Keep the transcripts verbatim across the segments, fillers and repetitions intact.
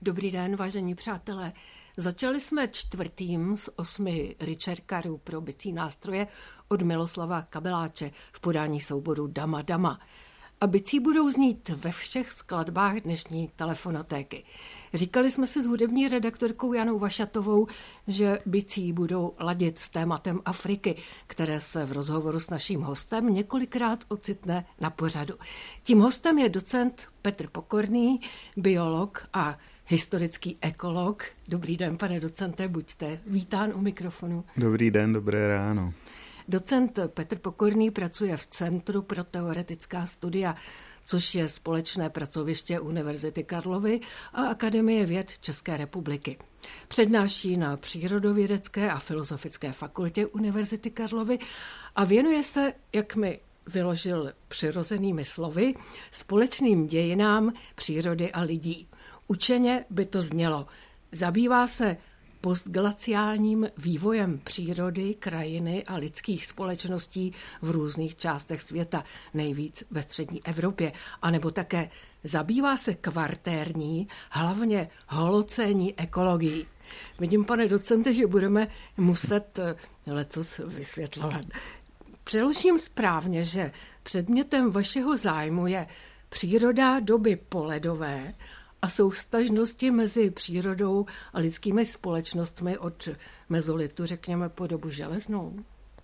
Dobrý den, vážení přátelé. Začali jsme čtvrtým z osmi Ricercarů pro bicí nástroje od Miloslava Kabeláče v podání souboru Dama Dama. A bicí budou znít ve všech skladbách dnešní telefonotéky. Říkali jsme si s hudební redaktorkou Janou Vašatovou, že bicí budou ladit s tématem Afriky, které se v rozhovoru s naším hostem několikrát ocitne na pořadu. Tím hostem je docent Petr Pokorný, biolog a historický ekolog. Dobrý den, pane docente, buďte vítán u mikrofonu. Dobrý den, dobré ráno. Docent Petr Pokorný pracuje v Centru pro teoretická studia, což je společné pracoviště Univerzity Karlovy a Akademie věd České republiky. Přednáší na Přírodovědecké a filozofické fakultě Univerzity Karlovy a věnuje se, jak mi vyložil přirozenými slovy, společným dějinám přírody a lidí. Učeně by to znělo. Zabývá se postglaciálním vývojem přírody, krajiny a lidských společností v různých částech světa, nejvíc ve střední Evropě, anebo také zabývá se kvartérní, hlavně holocénní ekologií. Vidím, pane docente, že budeme muset lecos vysvětlovat. Přeložím správně, že předmětem vašeho zájmu je příroda doby poledové a souvztažnosti mezi přírodou a lidskými společnostmi od mezolitu, řekněme, po dobu železnou.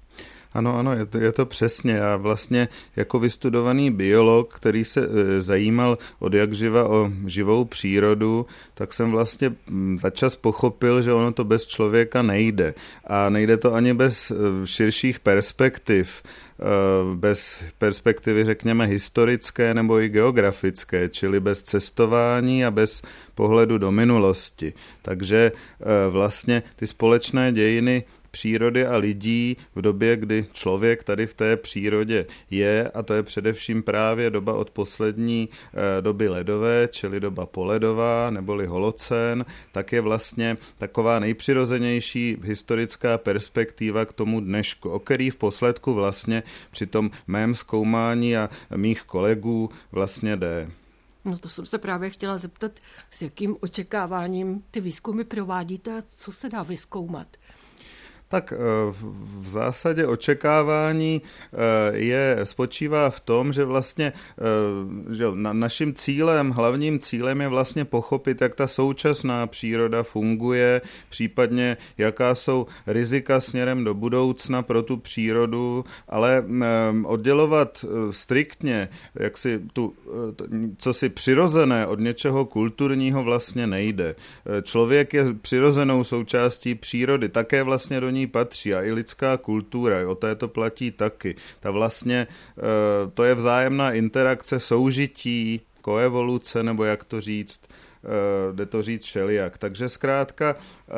Ano, ano, je to, je to přesně. Já vlastně jako vystudovaný biolog, který se e, zajímal od jak živa o živou přírodu, tak jsem vlastně začas pochopil, že ono to bez člověka nejde. A nejde to ani bez e, širších perspektiv, e, bez perspektivy, řekněme, historické nebo i geografické, čili bez cestování a bez pohledu do minulosti. Takže e, vlastně ty společné dějiny přírody a lidí v době, kdy člověk tady v té přírodě je, a to je především právě doba od poslední e, doby ledové, čili doba poledová neboli holocén, tak je vlastně taková nejpřirozenější historická perspektiva k tomu dnešku, o který v posledku vlastně při tom mém zkoumání a mých kolegů vlastně jde. No to jsem se právě chtěla zeptat, s jakým očekáváním ty výzkumy provádíte a co se dá vyzkoumat? Tak v zásadě očekávání je, spočívá v tom, že vlastně že naším cílem, hlavním cílem je vlastně pochopit, jak ta současná příroda funguje, případně jaká jsou rizika směrem do budoucna pro tu přírodu, ale oddělovat striktně, jak si tu, co si přirozené od něčeho kulturního vlastně nejde. Člověk je přirozenou součástí přírody, také vlastně do ní patří a i lidská kultura, o té to platí taky. Ta vlastně, to je vzájemná interakce, soužití, koevoluce, nebo jak to říct, jde to říct všelijak. Takže zkrátka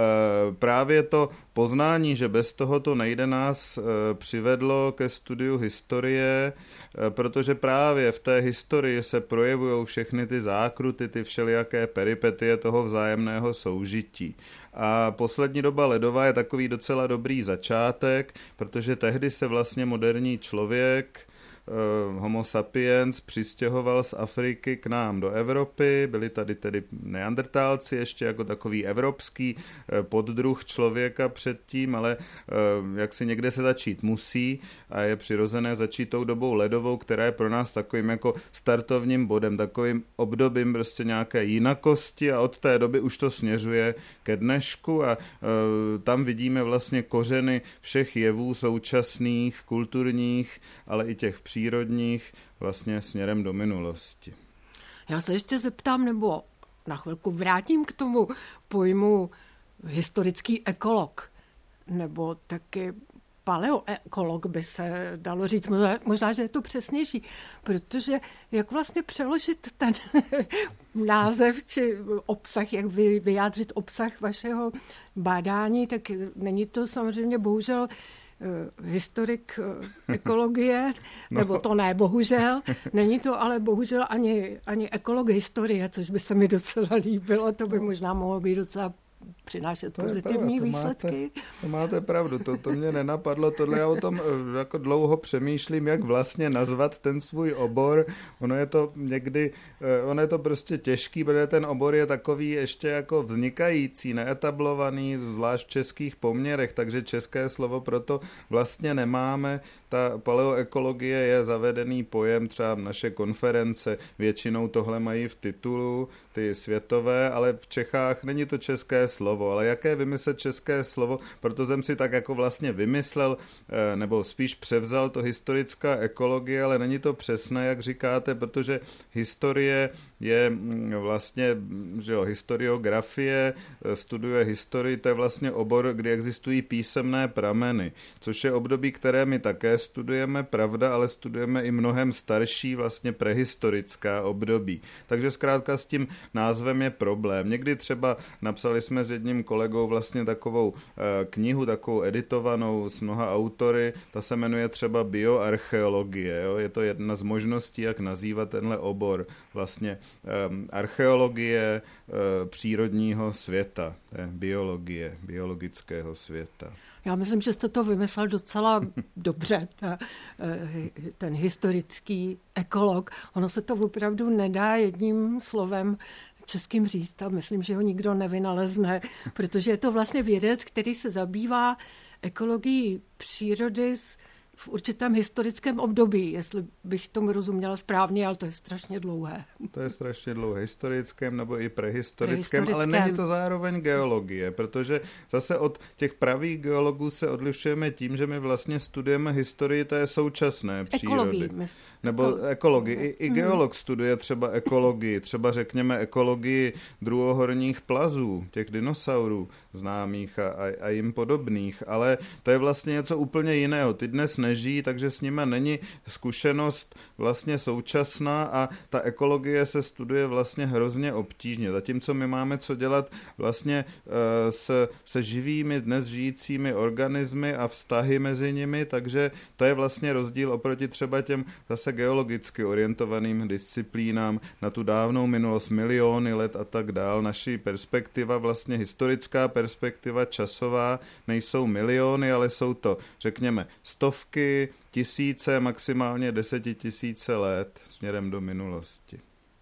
právě to poznání, že bez toho to nejde, nás přivedlo ke studiu historie, protože právě v té historii se projevují všechny ty zákruty, ty všelijaké peripetie toho vzájemného soužití. A poslední doba ledová je takový docela dobrý začátek, protože tehdy se vlastně moderní člověk, Homo sapiens, přistěhoval z Afriky k nám do Evropy. Byli tady tedy neandertálci ještě jako takový evropský poddruh člověka předtím, ale jak si někde se začít musí a je přirozené začít tou dobou ledovou, která je pro nás takovým jako startovním bodem, takovým obdobím prostě nějaké jinakosti a od té doby už to směřuje ke dnešku a tam vidíme vlastně kořeny všech jevů současných, kulturních, ale i těch přírodních vlastně směrem do minulosti. Já se ještě zeptám, nebo na chvilku vrátím k tomu pojmu historický ekolog, nebo taky paleoekolog by se dalo říct, možná, možná, že je to přesnější, protože jak vlastně přeložit ten název či obsah, jak vy, vyjádřit obsah vašeho bádání, tak není to samozřejmě bohužel historik ekologie, no. Nebo to ne, bohužel. Není to ale bohužel ani, ani ekolog historie, což by se mi docela líbilo, to by možná mohlo být docela přinášet to pozitivní to výsledky. Máte, to máte pravdu, to, to mě nenapadlo, tohle já o tom jako dlouho přemýšlím, jak vlastně nazvat ten svůj obor. Ono je to někdy, ono je to prostě těžký, protože ten obor je takový ještě jako vznikající, neetablovaný, zvlášť v českých poměrech, takže české slovo proto vlastně nemáme. Ta paleoekologie je zavedený pojem, třeba naše konference, většinou tohle mají v titulu, ty světové, ale v Čechách není to české slovo, ale jaké vymyslet české slovo, proto jsem si tak jako vlastně vymyslel, nebo spíš převzal to historická ekologie, ale není to přesné, jak říkáte, protože historie je vlastně, že jo, historiografie, studuje historii, to je vlastně obor, kdy existují písemné prameny, což je období, které my také studujeme, pravda, ale studujeme i mnohem starší, vlastně prehistorická období. Takže zkrátka s tím názvem je problém. Někdy třeba napsali jsme s jedním kolegou vlastně takovou eh, knihu, takovou editovanou s mnoha autory, ta se jmenuje třeba bioarcheologie, jo? Je to jedna z možností, jak nazývat tenhle obor, vlastně eh, archeologie eh, přírodního světa, eh, biologie, biologického světa. Já myslím, že jste to vymyslel docela dobře, ta, ten historický ekolog. Ono se to opravdu nedá jedním slovem českým říct a myslím, že ho nikdo nevynalezne, protože je to vlastně vědec, který se zabývá ekologií přírody v určitém historickém období, jestli bych tomu rozuměla správně, ale to je strašně dlouhé. To je strašně dlouhé, historickém nebo i prehistorickém, ale není to zároveň geologie, protože zase od těch pravých geologů se odlišujeme tím, že my vlastně studujeme historii té současné přírody. Ekologii. Nebo Ekolo- ekologii. I, i geolog studuje třeba ekologii, třeba řekněme ekologii druhohorních plazů, těch dinosaurů známých a, a, a jim podobných, ale to je vlastně něco úplně jiného. Ty dnes nežijí, takže s nimi není zkušenost vlastně současná a ta ekologie se studuje vlastně hrozně obtížně. Zatímco my máme co dělat vlastně se, se živými dnes žijícími organismy a vztahy mezi nimi, takže to je vlastně rozdíl oproti třeba těm zase geologicky orientovaným disciplínám na tu dávnou minulost, miliony let a tak dál. Naší perspektiva, vlastně historická perspektiva časová, nejsou miliony, ale jsou to, řekněme, stovky, tisíce, maximálně desetitisíce let směrem do minulosti.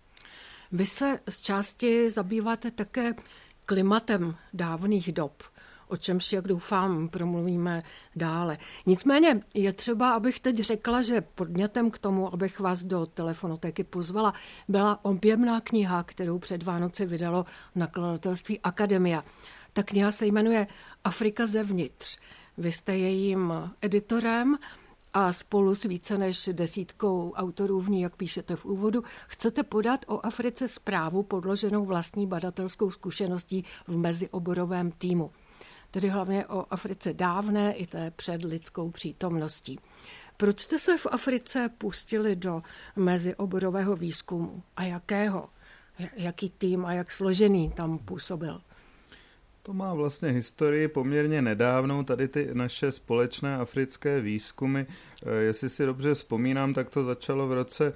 Vy se z části zabýváte také klimatem dávných dob, o čemž, jak doufám, promluvíme dále. Nicméně je třeba, abych teď řekla, že podnětem k tomu, abych vás do telefonotéky pozvala, byla objemná kniha, kterou před Vánoci vydalo nakladatelství Akademia. Ta kniha se jmenuje Afrika zevnitř. Vy jste jejím editorem a spolu s více než desítkou autorů v ní, jak píšete v úvodu, chcete podat o Africe zprávu podloženou vlastní badatelskou zkušeností v mezioborovém týmu. Tedy hlavně o Africe dávné i té před lidskou přítomností. Proč jste se v Africe pustili do mezioborového výzkumu a jakého? Jaký tým a jak složený tam působil? To má vlastně historii poměrně nedávnou, tady ty naše společné africké výzkumy. Jestli si dobře vzpomínám, tak to začalo v roce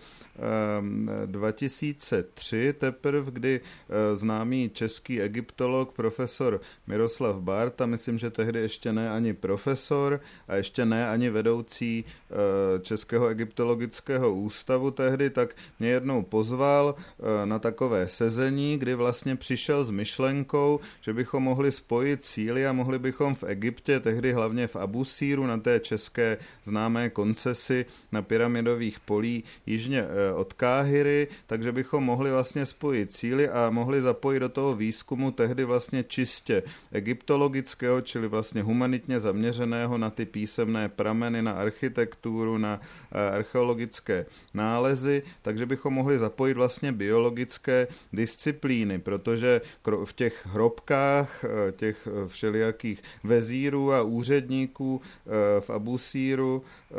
dva tisíce tři teprve, kdy známý český egyptolog profesor Miroslav Bárta, myslím, že tehdy ještě ne ani profesor a ještě ne ani vedoucí Českého egyptologického ústavu tehdy, tak mě jednou pozval na takové sezení, kdy vlastně přišel s myšlenkou, že bychom mohli spojit síly a mohli bychom v Egyptě, tehdy hlavně v Abusíru, na té české známé koncesi na pyramidových polí jižně od Káhiry, takže bychom mohli vlastně spojit síly a mohli zapojit do toho výzkumu tehdy vlastně čistě egyptologického, čili vlastně humanitně zaměřeného na ty písemné prameny, na architekturu, na archeologické nálezy, takže bychom mohli zapojit vlastně biologické disciplíny, protože v těch hrobkách těch všelijakých vezírů a úředníků v Abusíru,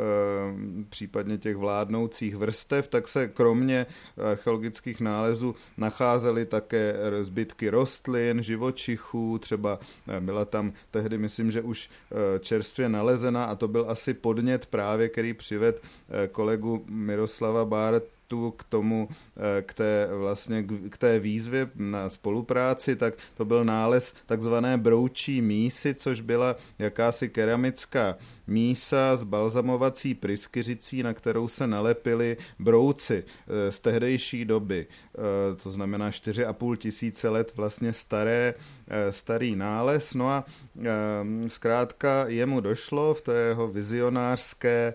případně těch vládnoucích vrstev, tak se kromě archeologických nálezů nacházely také zbytky rostlin, živočichů, třeba byla tam tehdy, myslím, že už čerstvě nalezená a to byl asi podnět právě, který přivedl kolegu Miroslava Bártu kontaktu k tomu, k té, vlastně, k té výzvě na spolupráci, tak to byl nález takzvané broučí mísy, což byla jakási keramická mísa s balzamovací pryskyřicí, na kterou se nalepily brouci z tehdejší doby. To znamená čtyři a půl tisíce let vlastně staré, starý nález. No a zkrátka jemu došlo v té jeho vizionářské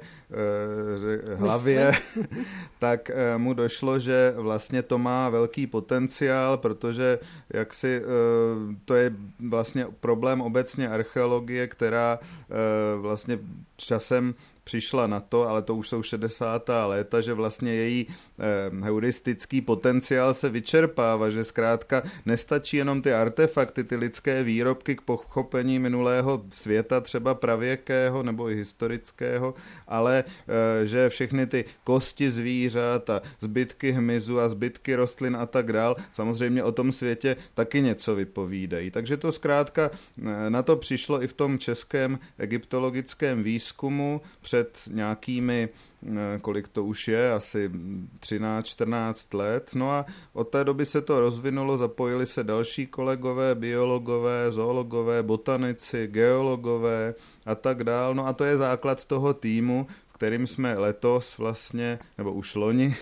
hlavě, tak mu došlo, že vlastně to má velký potenciál, protože jaksi to je vlastně problém obecně archeologie, která vlastně časem přišla na to, ale to už jsou šedesátá léta, že vlastně její eh, heuristický potenciál se vyčerpává, že zkrátka nestačí jenom ty artefakty, ty lidské výrobky k pochopení minulého světa, třeba pravěkého nebo i historického, ale eh, že všechny ty kosti zvířat a zbytky hmyzu a zbytky rostlin a tak dál, samozřejmě o tom světě taky něco vypovídají. Takže to zkrátka eh, na to přišlo i v tom českém egyptologickém výzkumu před nějakými, kolik to už je, asi třináct čtrnáct let. No a od té doby se to rozvinulo, zapojili se další kolegové, biologové, zoologové, botanici, geologové a tak dál. No a to je základ toho týmu, v kterým jsme letos vlastně, nebo už loni,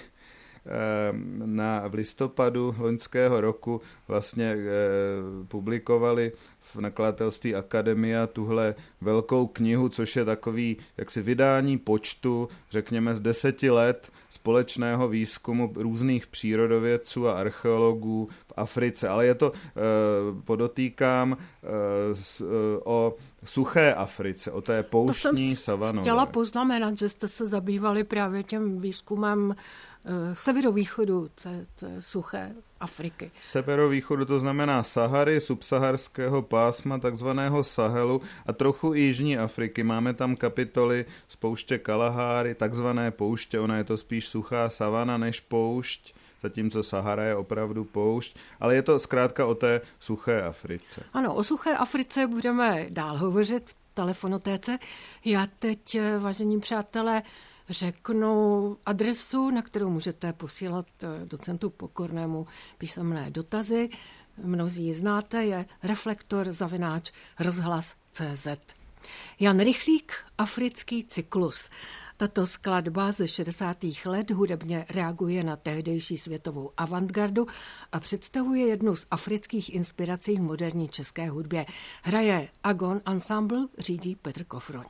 na, v listopadu loňského roku vlastně eh, publikovali v nakladatelství Akademia tuhle velkou knihu, což je takový jaksi vydání počtu, řekněme z deseti let společného výzkumu různých přírodovědců a archeologů v Africe. Ale je to, eh, podotýkám, eh, s, eh, o suché Africe, o té pouštní savanové. Chtěla poznamenat, že jste se zabývali právě tím výzkumem severovýchodu té, té suché Afriky. Severovýchodu to znamená Sahary, subsaharského pásma, takzvaného Sahelu a trochu i jižní Afriky. Máme tam kapitoly z pouště Kalahary, takzvané pouště, ona je to spíš suchá savana než poušť, zatímco Sahara je opravdu poušť, ale je to zkrátka o té suché Africe. Ano, o suché Africe budeme dál hovořit v telefonotéce. Já teď, vážení přátelé, řeknu adresu, na kterou můžete posílat docentu Pokornému písemné dotazy. Mnozí ji znáte, je reflektor zavináč rozhlas tečka cé zet. Jan Rychlík, Africký cyklus. Tato skladba ze šedesátých let hudebně reaguje na tehdejší světovou avantgardu a představuje jednu z afrických inspirací v moderní české hudbě. Hraje Agon Ensemble, řídí Petr Kofroň.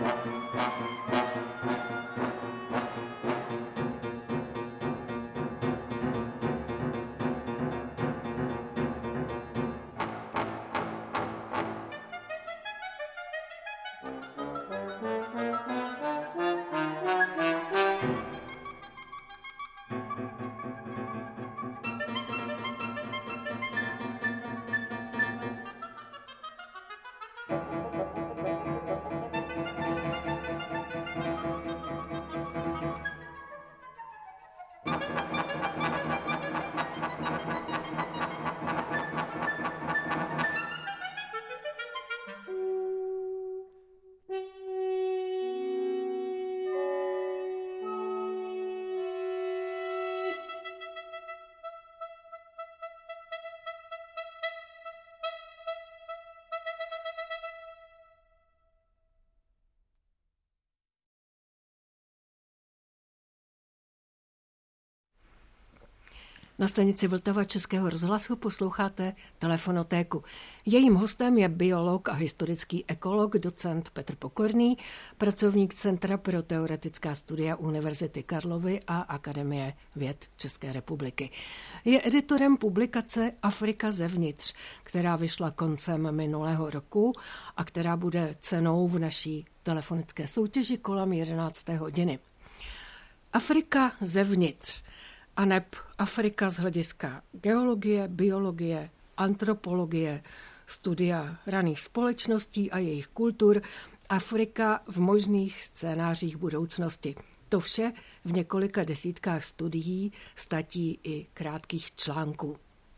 Na stanici Vltava Českého rozhlasu posloucháte Telefonotéku. Jejím hostem je biolog a historický ekolog, docent Petr Pokorný, pracovník Centra pro teoretická studia Univerzity Karlovy a Akademie věd České republiky. Je editorem publikace Afrika zevnitř, která vyšla koncem minulého roku a která bude cenou v naší telefonické soutěži kolem jedenácté hodiny. Afrika zevnitř. A neb Afrika z hlediska geologie, biologie, antropologie, studia raných společností a jejich kultur, Afrika v možných scénářích budoucnosti. To vše v několika desítkách studií, statí i krátkých článků.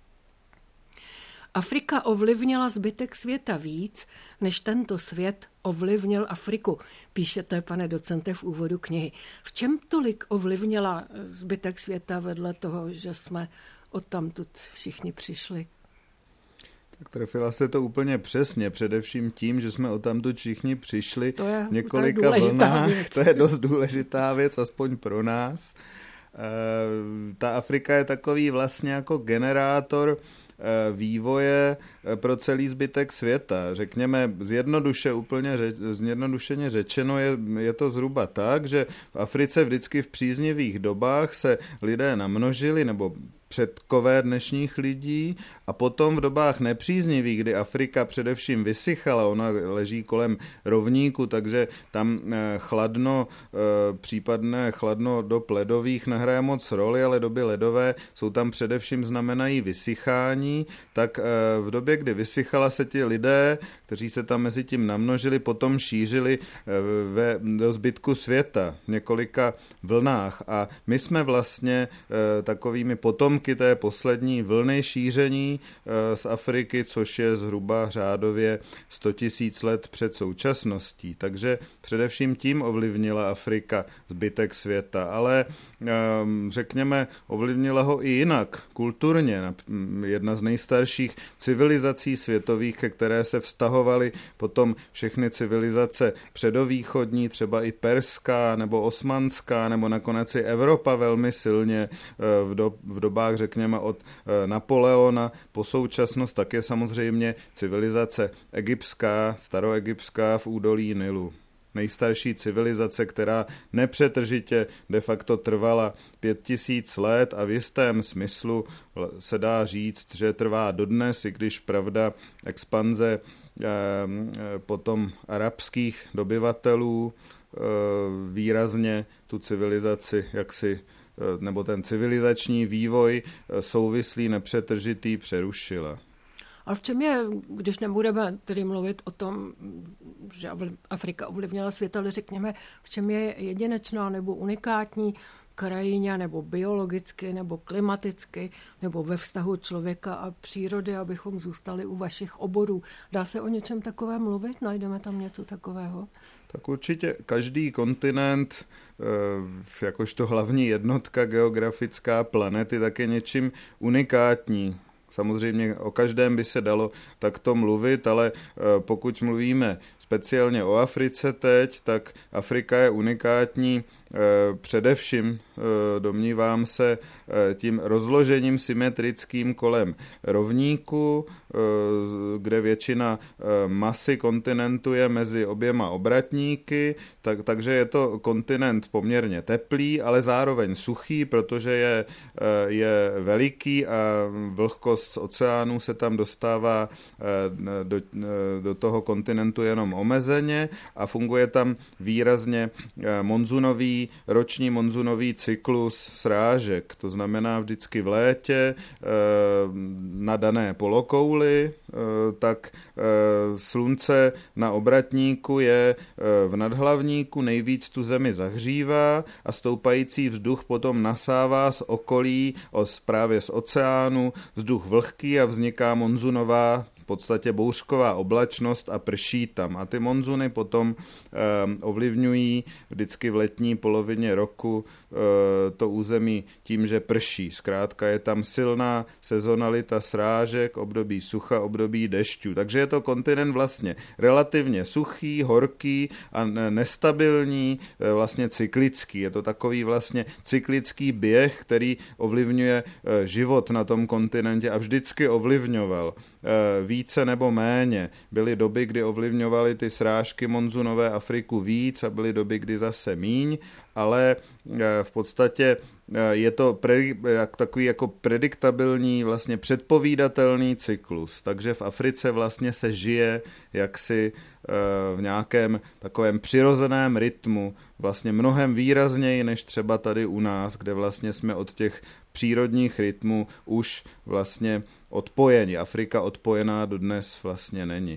Afrika ovlivnila zbytek světa víc, než tento svět ovlivnil Afriku, píšete, pane docente, v úvodu knihy. V čem tolik ovlivnila zbytek světa vedle toho, že jsme odtamtud všichni přišli? Tak trefila se to úplně přesně, především tím, že jsme odtamtud všichni přišli to je, několika to je vlnách. Věc. To je dost důležitá věc, aspoň pro nás. E, ta Afrika je takový vlastně jako generátor vývoje pro celý zbytek světa. Řekněme, zjednoduše, úplně řeč, zjednodušeně řečeno je, je to zhruba tak, že v Africe vždycky v příznivých dobách se lidé namnožili, nebo předkové dnešních lidí, a potom v dobách nepříznivých, kdy Afrika především vysychala, ona leží kolem rovníku, takže tam chladno, případné chladno dob ledových nehraje moc roli, ale doby ledové jsou tam především znamenají vysychání, tak v době, kdy vysychala, se ti lidé, kteří se tam mezi tím namnožili, potom šířili ve, do zbytku světa v několika vlnách. A my jsme vlastně takovými potomky té poslední vlny šíření z Afriky, což je zhruba řádově sto tisíc let před současností. Takže především tím ovlivnila Afrika zbytek světa, ale řekněme, ovlivnila ho i jinak, kulturně. Jedna z nejstarších civilizací světových, ke které se vztahovaly potom všechny civilizace předovýchodní, třeba i perská nebo osmanská, nebo nakonec i Evropa velmi silně v, do, v dobách, řekněme, od Napoleona po současnost, tak je samozřejmě civilizace egyptská, staroegyptská v údolí Nilu. Nejstarší civilizace, která nepřetržitě de facto trvala pět tisíc let a v jistém smyslu se dá říct, že trvá dodnes, i když pravda expanze eh, potom arabských dobyvatelů eh, výrazně tu civilizaci jaksi nebo ten civilizační vývoj souvislý, nepřetržitý přerušila. Ale v čem je, když nebudeme tedy mluvit o tom, že Afrika ovlivnila svět, ale řekněme, v čem je jedinečná nebo unikátní krajině, nebo biologicky, nebo klimaticky, nebo ve vztahu člověka a přírody, abychom zůstali u vašich oborů. Dá se o něčem takovém mluvit? Najdeme tam něco takového? Tak určitě každý kontinent, jakožto hlavní jednotka geografická planety, tak je něčím unikátní. Samozřejmě o každém by se dalo takto mluvit, ale pokud mluvíme speciálně o Africe teď, tak Afrika je unikátní především domnívám se, tím rozložením symetrickým kolem rovníku, kde většina masy kontinentu je mezi oběma obratníky, tak, takže je to kontinent poměrně teplý, ale zároveň suchý, protože je, je veliký a vlhkost z oceánu se tam dostává do, do toho kontinentu jenom omezeně a funguje tam výrazně monzunový, roční monzunový cyklus srážek. To znamená vždycky v létě na dané polokouli, tak slunce na obratníku je v nadhlavníku, nejvíc tu zemi zahřívá a stoupající vzduch potom nasává z okolí, právě z oceánu, vzduch vlhký a vzniká monzunová v podstatě bouřková oblačnost a prší tam. A ty monzuny potom eh, ovlivňují vždycky v letní polovině roku eh, to území tím, že prší. Zkrátka je tam silná sezonalita srážek, období sucha, období dešťů. Takže je to kontinent vlastně relativně suchý, horký a nestabilní, eh, vlastně cyklický. Je to takový vlastně cyklický běh, který ovlivňuje eh, život na tom kontinentě a vždycky ovlivňoval více nebo méně. Byly doby, kdy ovlivňovaly ty srážky monzunové Afriku víc a byly doby, kdy zase míň, ale v podstatě je to pre, takový jako prediktabilní, vlastně předpovídatelný cyklus. Takže v Africe vlastně se žije jaksi v nějakém takovém přirozeném rytmu, vlastně mnohem výrazněji než třeba tady u nás, kde vlastně jsme od těch přírodních rytmů už vlastně odpojeni. Afrika odpojená dodnes vlastně není.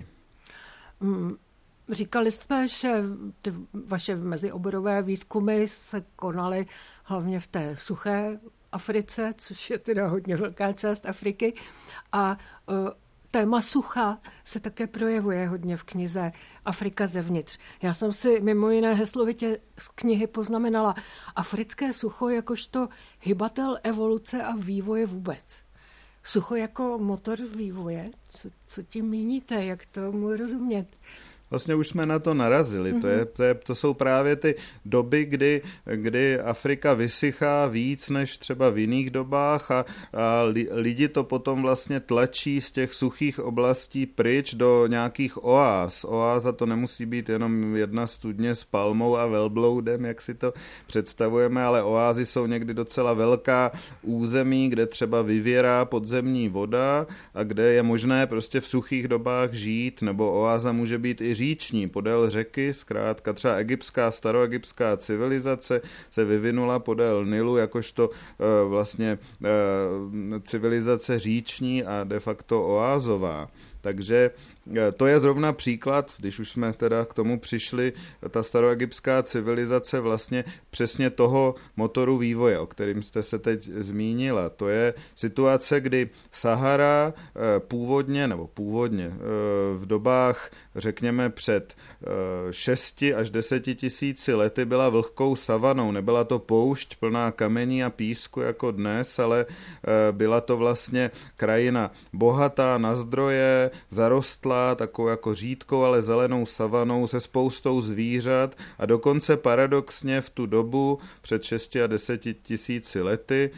Říkali jsme, že ty vaše mezioborové výzkumy se konaly hlavně v té suché Africe, což je teda hodně velká část Afriky. A uh, téma sucha se také projevuje hodně v knize Afrika zevnitř. Já jsem si mimo jiné heslovitě z knihy poznamenala africké sucho jakožto hybatel evoluce a vývoje vůbec. Sucho jako motor vývoje? Co, co tím míníte? Jak tomu rozumět? Vlastně už jsme na to narazili. Mm-hmm. To, je, to, je, to jsou právě ty doby, kdy, kdy Afrika vysychá víc než třeba v jiných dobách a, a li, lidi to potom vlastně tlačí z těch suchých oblastí pryč do nějakých oáz. Oáza to nemusí být jenom jedna studně s palmou a velbloudem, jak si to představujeme, ale oázy jsou někdy docela velká území, kde třeba vyvěrá podzemní voda a kde je možné prostě v suchých dobách žít, nebo oáza může být i říční, podél řeky, zkrátka třeba egyptská, staroegyptská civilizace se vyvinula podél Nilu jakožto e, vlastně e, civilizace říční a de facto oázová. Takže to je zrovna příklad, když už jsme teda k tomu přišli, ta staroegyptská civilizace vlastně přesně toho motoru vývoje, o kterým jste se teď zmínila. To je situace, kdy Sahara původně, nebo původně v dobách, řekněme, před šesti až deseti tisíci lety byla vlhkou savanou. Nebyla to poušť plná kamení a písku jako dnes, ale byla to vlastně krajina bohatá na zdroje, zarostlá takovou jako řídkou, ale zelenou savanou se spoustou zvířat a dokonce paradoxně v tu dobu před šesti a deseti tisíci lety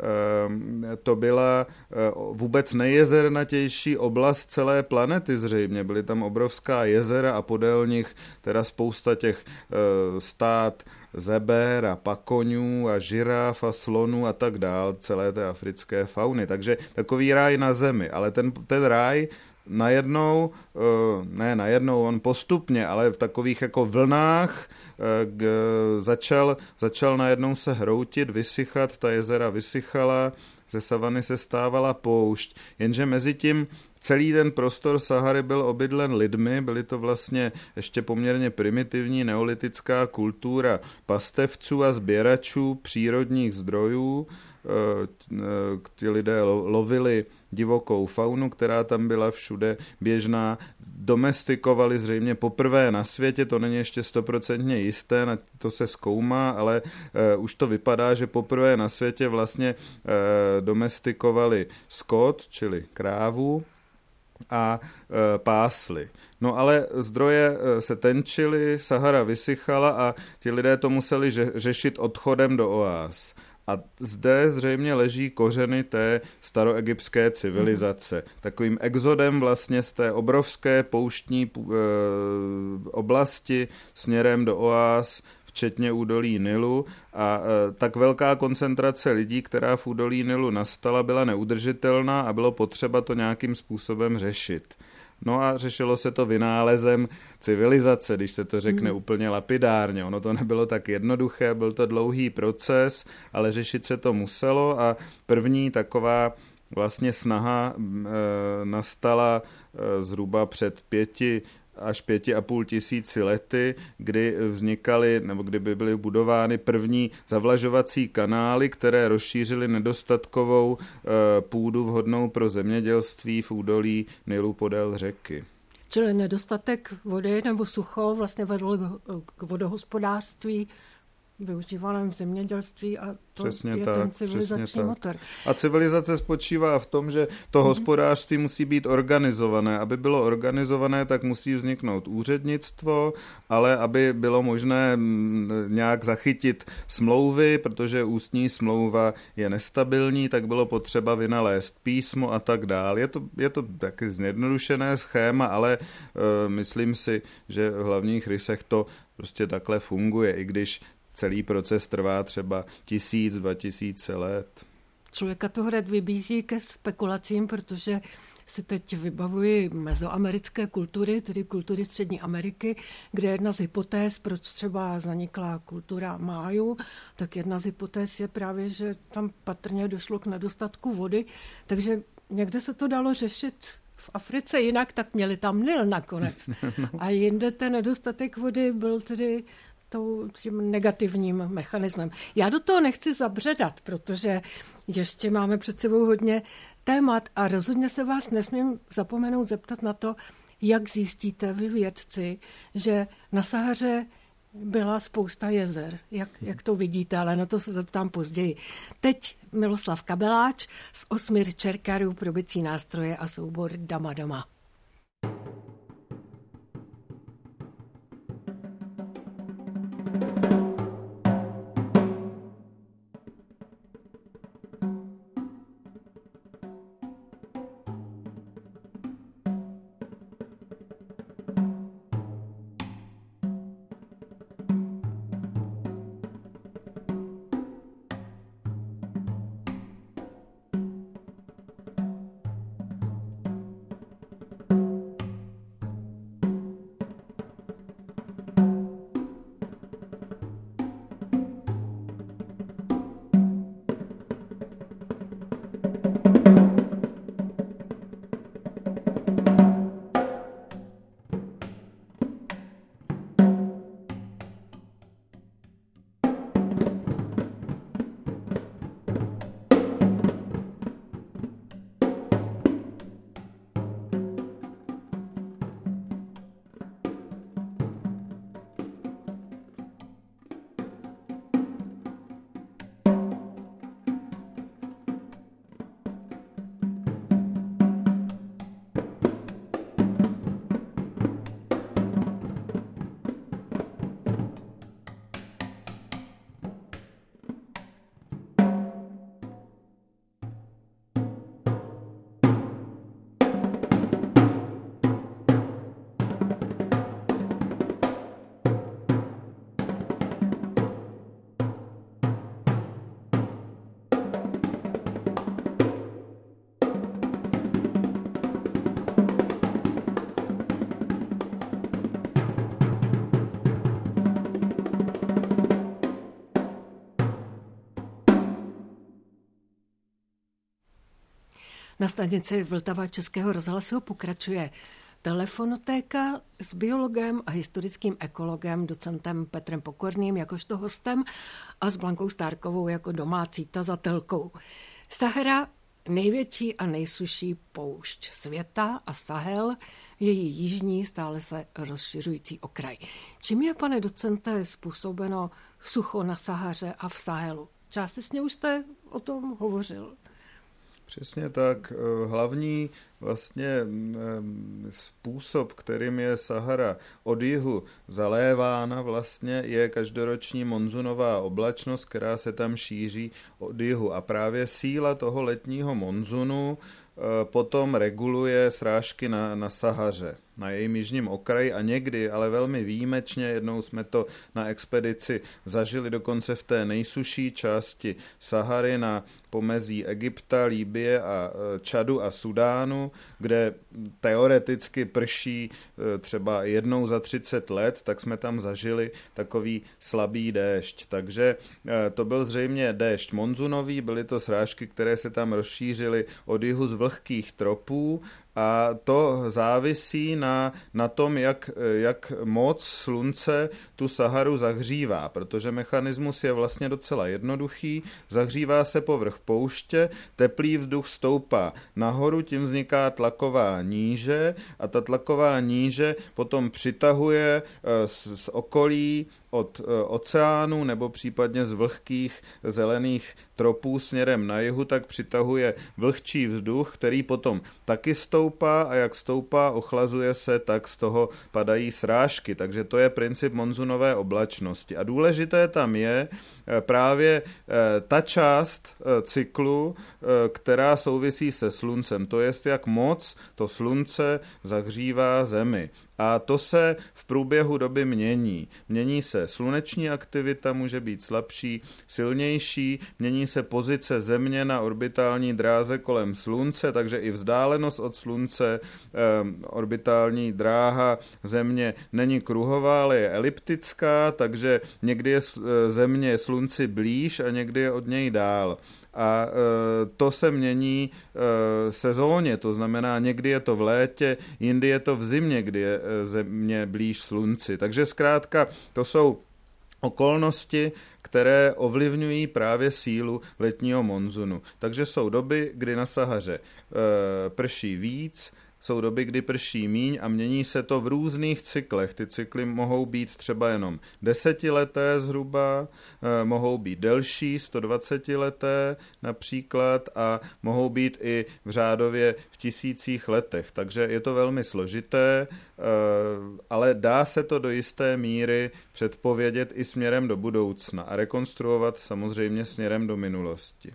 to byla vůbec nejjezernatější oblast celé planety zřejmě. Byly tam obrovská jezera a podél nich teda spousta těch stád zeber a pakoňů a žiraf a slonů a tak dál, celé té africké fauny. Takže takový ráj na zemi, ale ten, ten ráj najednou, ne najednou, on postupně, ale v takových jako vlnách začal, začal najednou se hroutit, vysychat, ta jezera vysychala, ze savany se stávala poušť, jenže mezi tím celý ten prostor Sahary byl obydlen lidmi, byly to vlastně ještě poměrně primitivní neolitická kultura pastevců a sběračů přírodních zdrojů. Ti lidé lovili divokou faunu, která tam byla všude běžná, domestikovali zřejmě poprvé na světě, to není ještě stoprocentně jisté, na to se zkoumá, ale uh, už to vypadá, že poprvé na světě vlastně uh, domestikovali skot, čili krávu, a e, pásli. No ale zdroje se tenčily, Sahara vysychala a ti lidé to museli ře- řešit odchodem do oáz. A zde zřejmě leží kořeny té staroegyptské civilizace. Takovým exodem vlastně z té obrovské pouštní e, oblasti směrem do oáz, včetně údolí Nilu, a e, tak velká koncentrace lidí, která v údolí Nilu nastala, byla neudržitelná a bylo potřeba to nějakým způsobem řešit. No a řešilo se to vynálezem civilizace, když se to řekne hmm. úplně lapidárně. Ono to nebylo tak jednoduché, byl to dlouhý proces, ale řešit se to muselo a první taková vlastně snaha e, nastala e, zhruba před pěti až pěti a půl tisíci lety, kdy vznikaly, nebo kdyby byly budovány první zavlažovací kanály, které rozšířily nedostatkovou půdu vhodnou pro zemědělství v údolí Nilu podél řeky. Čili nedostatek vody nebo sucho vlastně vedl k vodohospodářství využívaném v zemědělství a to přesně je tak, ten civilizační motor. A civilizace spočívá v tom, že to hospodářství musí být organizované. Aby bylo organizované, tak musí vzniknout úřednictvo, ale aby bylo možné nějak zachytit smlouvy, protože ústní smlouva je nestabilní, tak bylo potřeba vynalézt písmo a tak dál. Je to, je to taky zjednodušené schéma, ale uh, myslím si, že v hlavních rysech to prostě takhle funguje, i když celý proces trvá třeba tisíc, dva tisíce let. Člověka to hned vybízí ke spekulacím, protože si teď vybavuji mezoamerické kultury, tedy kultury Střední Ameriky, kde jedna z hypotéz, proč třeba zanikla kultura Májů, tak jedna z hypotéz je právě, že tam patrně došlo k nedostatku vody, takže někde se to dalo řešit v Africe jinak, tak měli tam Nil nakonec. A jinde ten nedostatek vody byl tedy tím negativním mechanismem. Já do toho nechci zabředat, protože ještě máme před sebou hodně témat a rozhodně se vás nesmím zapomenout zeptat na to, jak zjistíte vy vědci, že na Sahaře byla spousta jezer. Jak, jak to vidíte, ale na to se zeptám později. Teď Miloslav Kabeláč z Osmir Čerkarů pro bicí nástroje a soubor Dama Dama. Na stanici Vltava Českého rozhlasu pokračuje telefonotéka s biologem a historickým ekologem, docentem Petrem Pokorným jakožto hostem a s Blankou Stárkovou jako domácí tazatelkou. Sahara, největší a nejsušší poušť světa, a Sahel, její jižní, stále se rozšiřující okraj. Čím je, pane docente, způsobeno sucho na Sahaře a v Sahelu? Částečně už jste o tom hovořil. Přesně tak. Hlavní vlastně způsob, kterým je Sahara od jihu zalévána, vlastně je každoroční monzunová oblačnost, která se tam šíří od jihu. A právě síla toho letního monzunu potom reguluje srážky na, na Sahaře, na jejím jižním okraji a někdy, ale velmi výjimečně, jednou jsme to na expedici zažili dokonce v té nejsušší části Sahary na pomezí Egypta, Libye a Čadu a Sudánu, kde teoreticky prší třeba jednou za třicet let, tak jsme tam zažili takový slabý déšť. Takže to byl zřejmě déšť monzunový, byly to srážky, které se tam rozšířily od jihu z vlhkých tropů, a to závisí na, na tom, jak, jak moc slunce tu Saharu zahřívá, protože mechanismus je vlastně docela jednoduchý. Zahřívá se povrch pouště, teplý vzduch stoupá nahoru, tím vzniká tlaková níže a ta tlaková níže potom přitahuje z, z okolí od oceánu nebo případně z vlhkých zelených tropů směrem na jihu, tak přitahuje vlhčí vzduch, který potom taky stoupá a jak stoupá, ochlazuje se, tak z toho padají srážky. Takže to je princip monzunové oblačnosti. A důležité tam je právě ta část cyklu, která souvisí se sluncem. To jest, jak moc to slunce zahřívá zemi. A to se v průběhu doby mění. Mění se sluneční aktivita, může být slabší, silnější, mění se pozice Země na orbitální dráze kolem Slunce, takže i vzdálenost od Slunce, eh, orbitální dráha Země není kruhová, ale je eliptická, takže někdy je Země Slunci blíž a někdy je od něj dál. A to se mění sezóně, to znamená, někdy je to v létě, jindy je to v zimě, kdy je Země blíž slunci. Takže zkrátka to jsou okolnosti, které ovlivňují právě sílu letního monzunu. Takže jsou doby, kdy na Sahaře prší víc, jsou doby, kdy prší míň a mění se to v různých cyklech. Ty cykly mohou být třeba jenom desetileté zhruba, eh, mohou být delší, sto dvacetileté například a mohou být i v řádově v tisících letech. Takže je to velmi složité, eh, ale dá se to do jisté míry předpovědět i směrem do budoucna a rekonstruovat samozřejmě směrem do minulosti.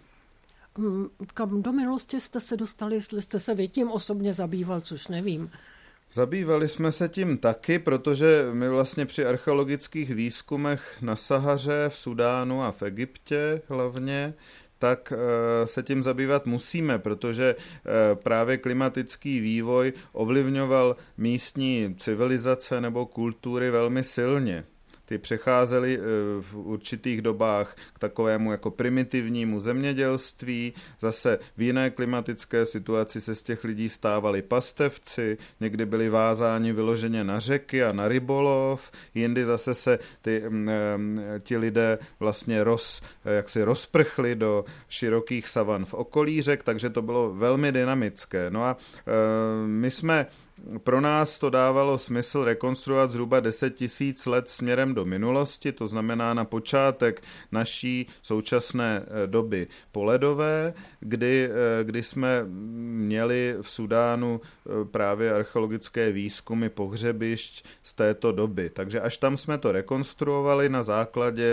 Kam do minulosti jste se dostali, jestli jste se vy tím osobně zabýval, což nevím. Zabývali jsme se tím taky, protože my vlastně při archeologických výzkumech na Sahaře, v Sudánu a v Egyptě hlavně, tak se tím zabývat musíme, protože právě klimatický vývoj ovlivňoval místní civilizace nebo kultury velmi silně. Ty přecházely v určitých dobách k takovému jako primitivnímu zemědělství, zase v jiné klimatické situaci se z těch lidí stávali pastevci, někdy byli vázáni vyloženě na řeky a na rybolov, jindy zase se ty, ti lidé vlastně roz, jaksi rozprchli do širokých savan v okolí řek, takže to bylo velmi dynamické. No a my jsme Pro nás to dávalo smysl rekonstruovat zhruba deset tisíc let směrem do minulosti, to znamená na počátek naší současné doby poledové, kdy, kdy jsme měli v Sudánu právě archeologické výzkumy pohřebišť z této doby. Takže až tam jsme to rekonstruovali na základě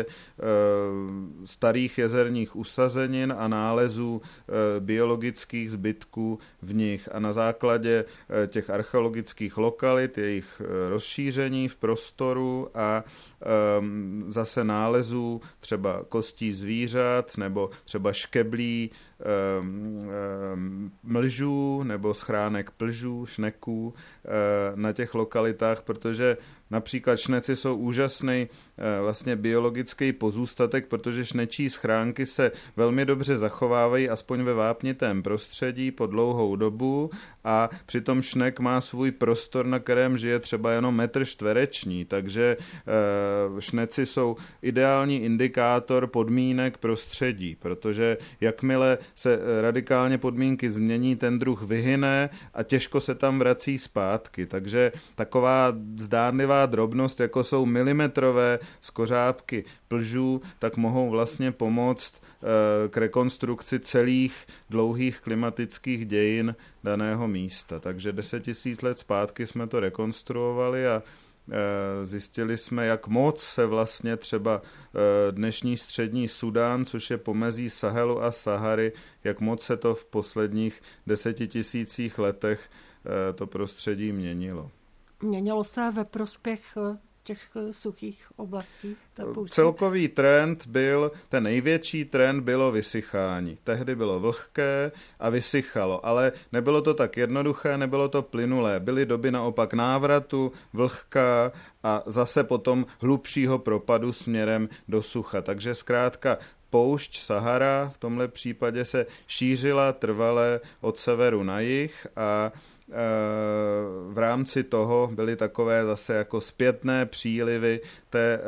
starých jezerních usazenin a nálezů biologických zbytků v nich a na základě těch archeologických lokalit, jejich rozšíření v prostoru a um, zase nálezů třeba kostí zvířat nebo třeba škeblí um, um, mlžů nebo schránek plžů, šneků uh, na těch lokalitách, protože například šneci jsou úžasný vlastně biologický pozůstatek, protože šnečí schránky se velmi dobře zachovávají aspoň ve vápnitém prostředí po dlouhou dobu a přitom šnek má svůj prostor, na kterém žije třeba jenom metr čtvereční, takže šneci jsou ideální indikátor podmínek prostředí, protože jakmile se radikálně podmínky změní, ten druh vyhyne a těžko se tam vrací zpátky. Takže taková zdánlivá drobnost, jako jsou milimetrové skořápky plžů, tak mohou vlastně pomoct k rekonstrukci celých dlouhých klimatických dějin daného místa. Takže deset tisíc let zpátky jsme to rekonstruovali a zjistili jsme, jak moc se vlastně třeba dnešní střední Sudán, což je pomezí Sahelu a Sahary, jak moc se to v posledních deseti tisících letech to prostředí měnilo. Měnilo se ve prospěch těch suchých oblastí? Celkový trend byl, ten největší trend bylo vysychání. Tehdy bylo vlhké a vysychalo, ale nebylo to tak jednoduché, nebylo to plynulé. Byly doby naopak návratu, vlhká a zase potom hlubšího propadu směrem do sucha. Takže zkrátka poušť Sahara v tomhle případě se šířila trvale od severu na jih a v rámci toho byly takové zase jako zpětné přílivy té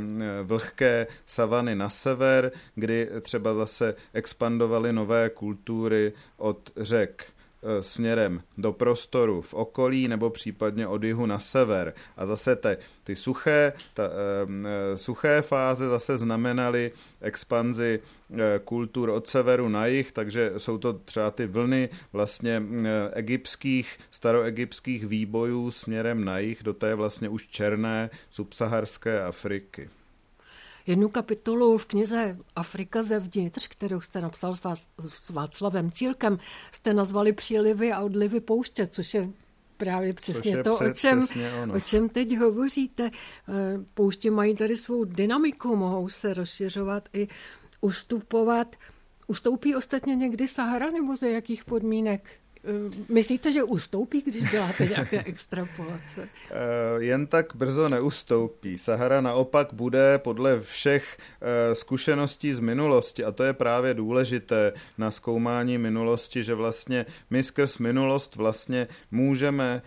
vlhké savany na sever, kdy třeba zase expandovaly nové kultury od řek směrem do prostoru v okolí nebo případně od jihu na sever. A zase te, ty suché, ta, e, suché fáze zase znamenaly expanzi e, kultur od severu na jih, takže jsou to třeba ty vlny vlastně e, egyptských, staroegyptských výbojů směrem na jih do té vlastně už černé subsaharské Afriky. Jednu kapitolu v knize Afrika zevnitř, kterou jste napsal s Václavem Cílkem, jste nazvali Přílivy a odlivy pouště, což je právě přesně je to, před, o, čem, o čem teď hovoříte. Pouště mají tady svou dynamiku, mohou se rozšiřovat i ustupovat. Ustoupí ostatně někdy Sahara nebo za jakých podmínek? Myslíte, že ustoupí, když děláte nějaké extrapolace? Jen tak brzo neustoupí. Sahara naopak bude podle všech zkušeností z minulosti, a to je právě důležité na zkoumání minulosti, že vlastně my skrz minulost vlastně můžeme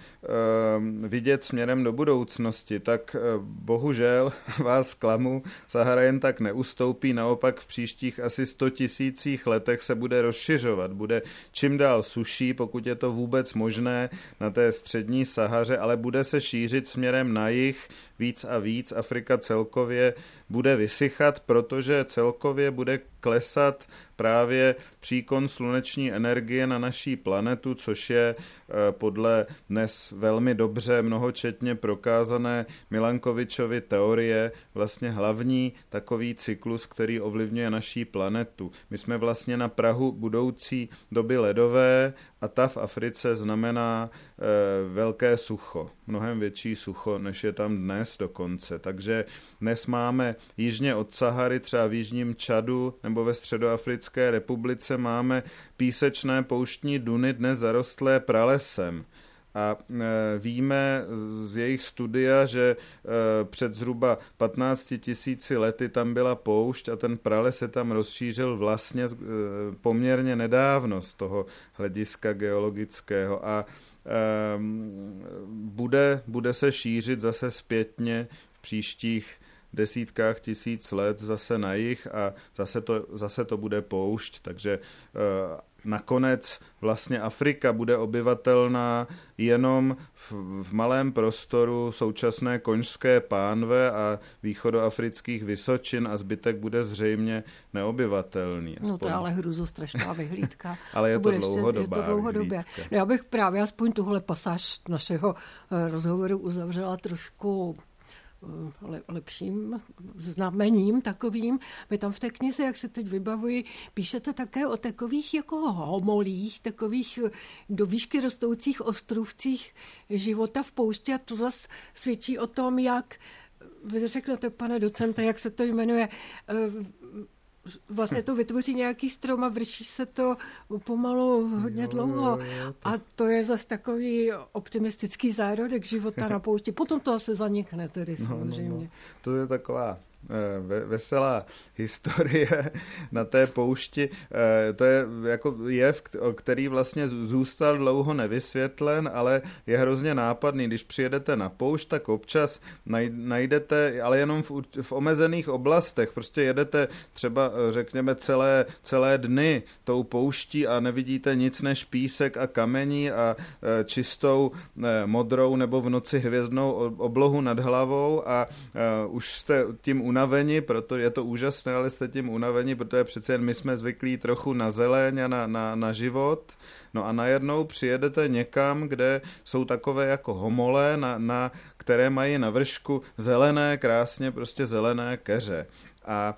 vidět směrem do budoucnosti. Tak bohužel vás zklamu, Sahara jen tak neustoupí, naopak v příštích asi sto tisících letech se bude rozšiřovat, bude čím dál suší, pokud je to vůbec možné na té střední Sahaře, ale bude se šířit směrem na jih víc a víc. Afrika celkově bude vysychat, protože celkově bude klesat právě příkon sluneční energie na naší planetu, což je podle dnes velmi dobře mnohočetně prokázané Milankovičovy teorie vlastně hlavní takový cyklus, který ovlivňuje naší planetu. My jsme vlastně na prahu budoucí doby ledové a ta v Africe znamená e, velké sucho, mnohem větší sucho, než je tam dnes dokonce. Takže dnes máme jižně od Sahary, třeba v jižním Čadu nebo ve Středoafrické republice máme písečné pouštní duny dnes zarostlé pralesem. A e, víme z jejich studia, že e, před zhruba patnácti tisíci lety tam byla poušť a ten prales se tam rozšířil vlastně e, poměrně nedávno z toho hlediska geologického a e, bude, bude se šířit zase zpětně v příštích desítkách tisíc let zase na jih a zase to, zase to bude poušť, takže e, nakonec vlastně Afrika bude obyvatelná jenom v, v malém prostoru současné Konžské pánve a východoafrických vysočin a zbytek bude zřejmě neobyvatelný. Aspoň. No to je ale hruzostrašná vyhlídka. Ale je to dlouhodobá je to dlouhodobě. No já bych právě aspoň tuhle pasáž našeho rozhovoru uzavřela trošku lepším znamením takovým. Vy tam v té knize, jak se teď vybavuji, píšete také o takových jako homolích, takových do výšky rostoucích ostrůvcích života v poušti a to zase svědčí o tom, jak, vy řeknete, pane docente, jak se to jmenuje, vlastně to vytvoří nějaký strom a vrší se to pomalu hodně dlouho. A to je zase takový optimistický zárodek života na poušti. Potom to asi zanikne tedy samozřejmě. No, no, no. To je taková veselá historie na té poušti. To je jako jev, který vlastně zůstal dlouho nevysvětlen, ale je hrozně nápadný. Když přijedete na poušť, tak občas najdete, ale jenom v, v omezených oblastech, prostě jedete třeba, řekněme, celé, celé dny tou pouští a nevidíte nic než písek a kamení a čistou modrou nebo v noci hvězdnou oblohu nad hlavou a už jste tím unaveni, proto je to úžasné, ale jste tím unaveni, protože přece jen my jsme zvyklí trochu na zeleň a na, na, na život. No a najednou přijedete někam, kde jsou takové jako homole, na, na, které mají na vršku zelené, krásně prostě zelené keře. A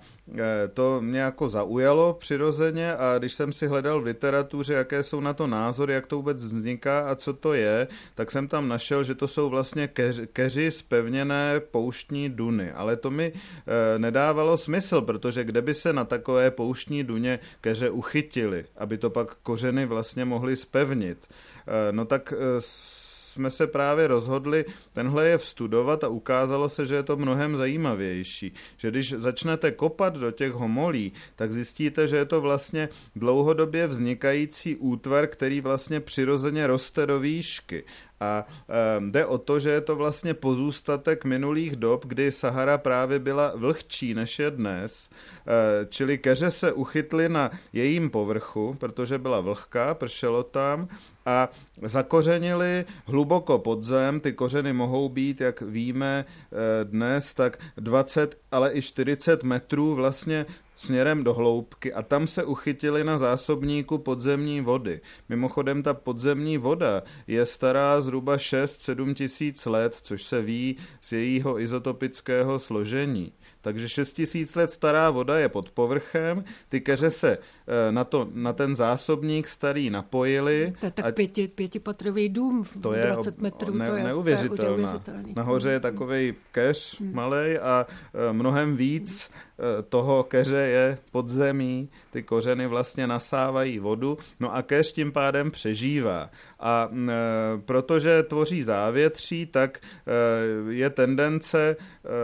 to mě jako zaujalo přirozeně a když jsem si hledal v literatuře, jaké jsou na to názory, jak to vůbec vzniká a co to je, tak jsem tam našel, že to jsou vlastně keři, keři zpevněné pouštní duny. Ale to mi e, nedávalo smysl, protože kde by se na takové pouštní duně keře uchytily, aby to pak kořeny vlastně mohly zpevnit. E, no tak e, jsme se právě rozhodli tenhle jev studovat a ukázalo se, že je to mnohem zajímavější. Že když začnete kopat do těch homolí, tak zjistíte, že je to vlastně dlouhodobě vznikající útvar, který vlastně přirozeně roste do výšky. A e, jde o to, že je to vlastně pozůstatek minulých dob, kdy Sahara právě byla vlhčí než je dnes, e, čili keře se uchytly na jejím povrchu, protože byla vlhká, pršelo tam, a zakořenili hluboko pod zem. Ty kořeny mohou být, jak víme dnes, tak dvacet, ale i čtyřicet metrů vlastně směrem do hloubky a tam se uchytili na zásobníku podzemní vody. Mimochodem ta podzemní voda je stará zhruba šest sedm tisíc let, což se ví z jejího izotopického složení. Takže šest tisíc let stará voda je pod povrchem, ty keře se na, to, na ten zásobník starý napojily. To je tak pěti, pětipatrový dům v to dvacet metrů. Ne, to je neuvěřitelná. Nahoře je takovej keř hmm. malej a mnohem víc toho keře je podzemí, ty kořeny vlastně nasávají vodu, no a keř tím pádem přežívá. A e, protože tvoří závětří, tak e, je tendence e,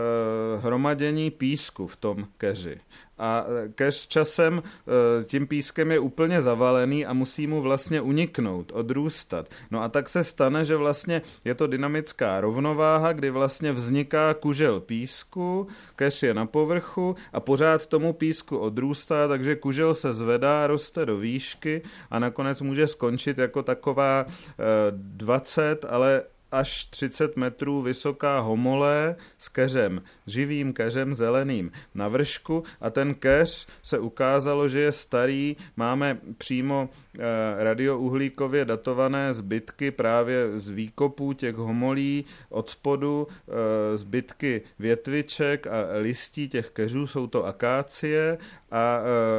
hromadění písku v tom keři. A keř časem tím pískem je úplně zavalený a musí mu vlastně uniknout, odrůstat. No a tak se stane, že vlastně je to dynamická rovnováha, kdy vlastně vzniká kužel písku, keř je na povrchu a pořád tomu písku odrůstá, takže kužel se zvedá, roste do výšky a nakonec může skončit jako taková dvacet, ale až třicet metrů vysoká homole s keřem, živým keřem zeleným na vršku a ten keř se ukázalo, že je starý, máme přímo radiouhlíkově datované zbytky právě z výkopů těch homolí od spodu, zbytky větviček a listí těch keřů, jsou to akácie a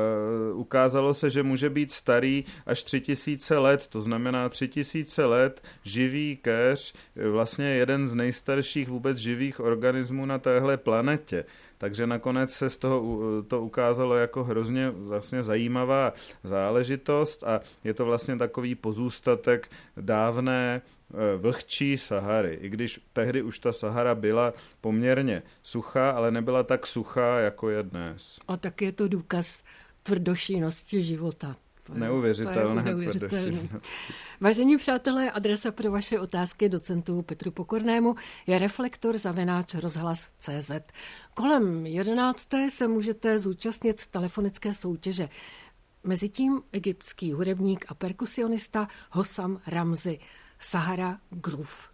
ukázalo se, že může být starý až tři tisíce let, to znamená tři tisíce let živý keř, vlastně jeden z nejstarších vůbec živých organismů na téhle planetě. Takže nakonec se z toho to ukázalo jako hrozně vlastně zajímavá záležitost a je to vlastně takový pozůstatek dávné vlhčí Sahary. I když tehdy už ta Sahara byla poměrně suchá, ale nebyla tak suchá, jako je dnes. A tak je to důkaz tvrdošínosti života. Neuvěřitelné tvrdošínosti. Vážení přátelé, adresa pro vaše otázky docentu Petru Pokornému je reflektor zavináč rozhlas tečka cé zet. Kolem jedenácté se můžete zúčastnit telefonické soutěže. Mezitím egyptský hudebník a perkusionista Hossam Ramzy, Sahara Groove.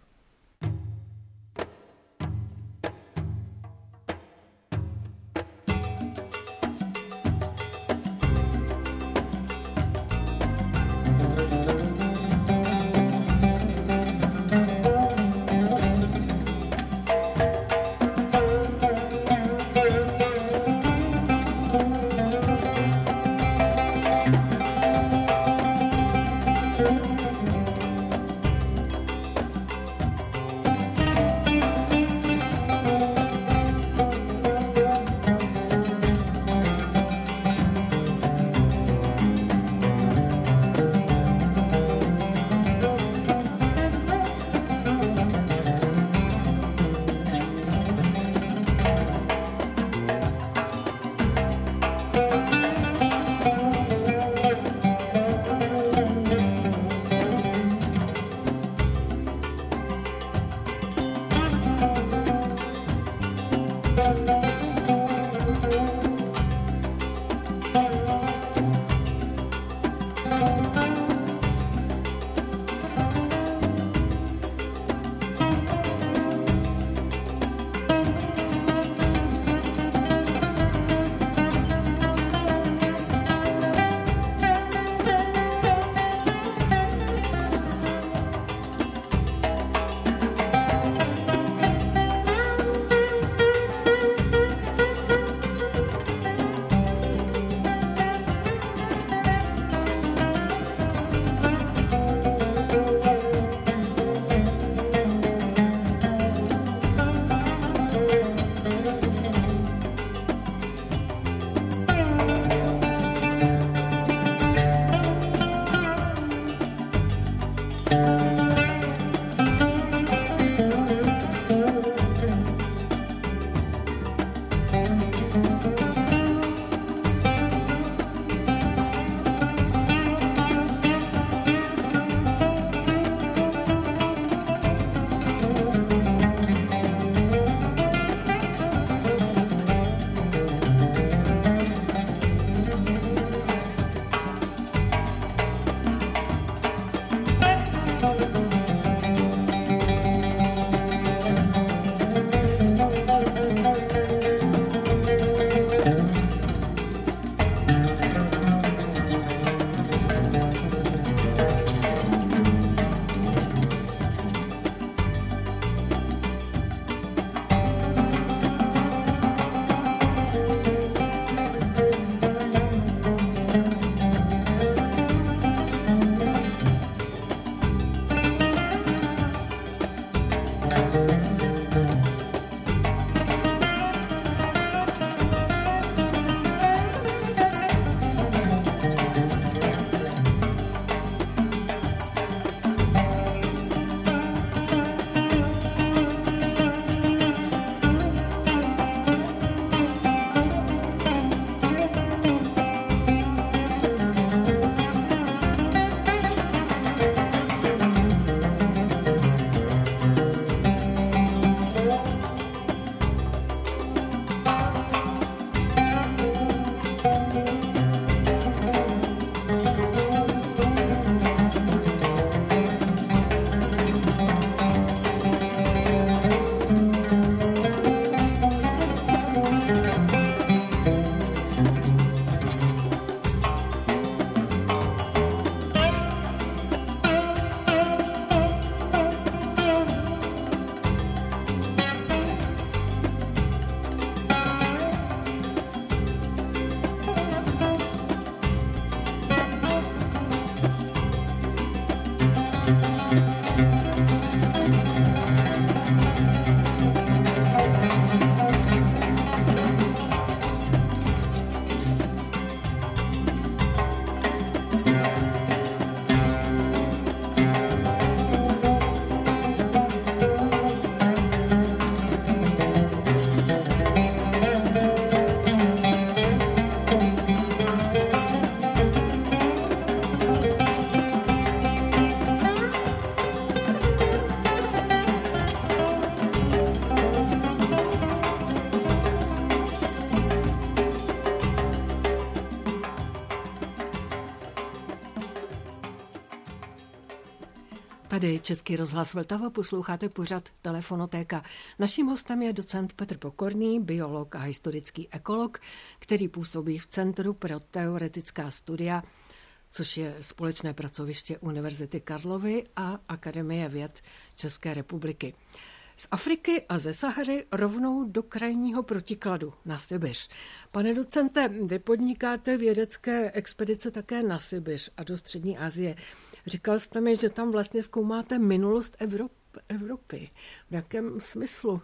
Tady Český rozhlas Vltava, posloucháte pořad Telefonotéka. Naším hostem je docent Petr Pokorný, biolog a historický ekolog, který působí v Centru pro teoretická studia, což je společné pracoviště Univerzity Karlovy a Akademie věd České republiky. Z Afriky a ze Sahary rovnou do krajního protikladu na Sibiř. Pane docente, vy podnikáte vědecké expedice také na Sibiř a do Střední Asie. Říkal jste mi, že tam vlastně zkoumáte minulost Evrop, Evropy. V jakém smyslu?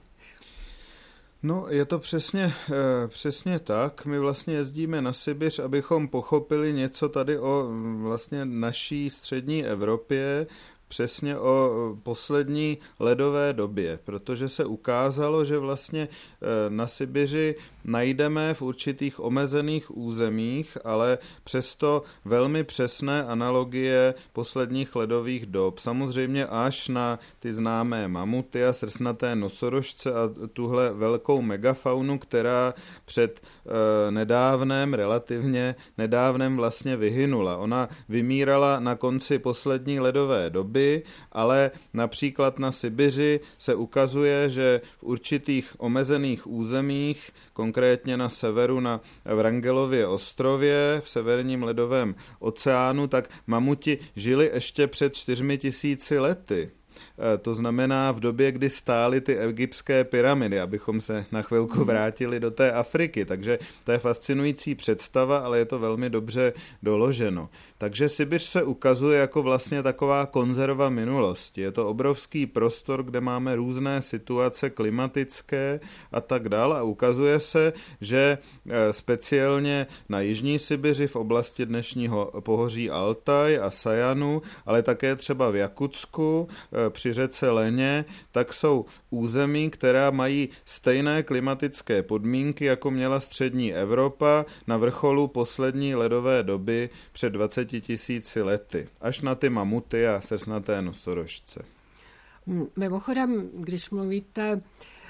No, je to přesně, přesně tak. My vlastně jezdíme na Sibiř, abychom pochopili něco tady o vlastně naší střední Evropě, přesně o poslední ledové době, protože se ukázalo, že vlastně na Sibiři najdeme v určitých omezených územích, ale přesto velmi přesné analogie posledních ledových dob. Samozřejmě až na ty známé mamuty a srsnaté nosorožce a tuhle velkou megafaunu, která před e, nedávném, relativně nedávném vlastně vyhynula. Ona vymírala na konci poslední ledové doby, ale například na Sibiři se ukazuje, že v určitých omezených územích, konkrétně na severu na Wrangelově ostrově, v severním ledovém oceánu, tak mamuti žili ještě před čtyřmi tisíci lety. To znamená v době, kdy stály ty egyptské pyramidy, abychom se na chvilku vrátili do té Afriky. Takže to je fascinující představa, ale je to velmi dobře doloženo. Takže Sibiř se ukazuje jako vlastně taková konzerva minulosti. Je to obrovský prostor, kde máme různé situace klimatické a tak dále. A ukazuje se, že speciálně na jižní Sibiři v oblasti dnešního pohoří Altaj a Sajanu, ale také třeba v Jakutsku, při řece Leně, tak jsou území, která mají stejné klimatické podmínky, jako měla střední Evropa na vrcholu poslední ledové doby před dvaceti tisíci lety, až na ty mamuty a srsnaté nosorožce. Mimochodem, když mluvíte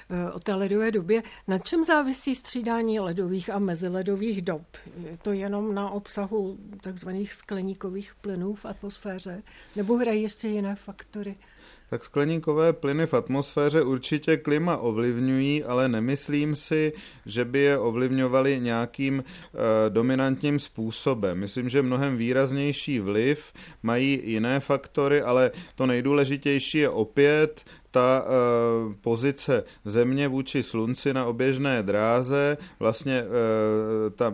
o té ledové době, na čem závisí střídání ledových a meziledových dob? Je to jenom na obsahu takzvaných skleníkových plynů v atmosféře? Nebo hrají ještě jiné faktory? Tak skleníkové plyny v atmosféře určitě klima ovlivňují, ale nemyslím si, že by je ovlivňovaly nějakým e, dominantním způsobem. Myslím, že mnohem výraznější vliv mají jiné faktory, ale to nejdůležitější je opět ta e, pozice Země vůči Slunci na oběžné dráze, vlastně e, ta,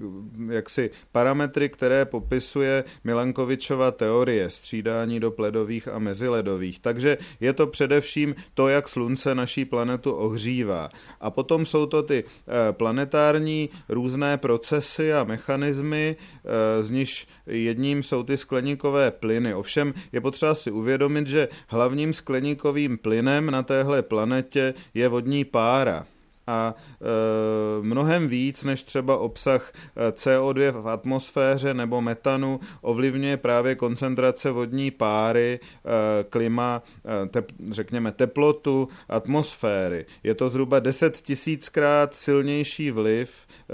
e, jaksi parametry, které popisuje Milankovičova teorie střídání dob ledových a meziledových. Takže je to především to, jak Slunce naší planetu ohřívá. A potom jsou to ty e, planetární různé procesy a mechanismy, e, z nichž jedním jsou ty skleníkové plyny. Ovšem je potřeba si uvědomit, že hlavním skleníkovým plynem na téhle planetě je vodní pára. A e, mnohem víc než třeba obsah C O dva v atmosféře nebo metanu ovlivňuje právě koncentrace vodní páry, e, klima, e, tep, řekněme teplotu atmosféry. Je to zhruba deset tisíckrát silnější vliv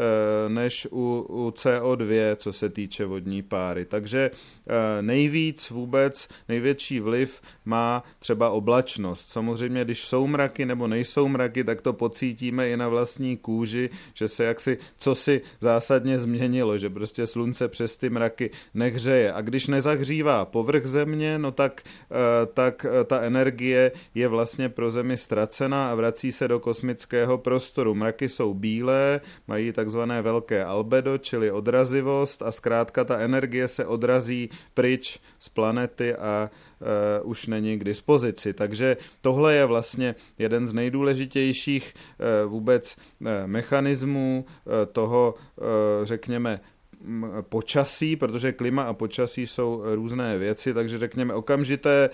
e, než u, u C O dva, co se týče vodní páry. Takže e, nejvíc vůbec, největší vliv má třeba oblačnost. Samozřejmě, když jsou mraky nebo nejsou mraky, tak to pocítíme i na vlastní kůži, že se jaksi cosi zásadně změnilo, že prostě Slunce přes ty mraky nehřeje. A když nezahřívá povrch Země, no tak, tak ta energie je vlastně pro Zemi ztracená a vrací se do kosmického prostoru. Mraky jsou bílé, mají takzvané velké albedo, čili odrazivost a zkrátka ta energie se odrazí pryč z planety a Uh, už není k dispozici. Takže tohle je vlastně jeden z nejdůležitějších uh, vůbec uh, mechanismů uh, toho, uh, řekněme, počasí, protože klima a počasí jsou různé věci, takže řekněme okamžité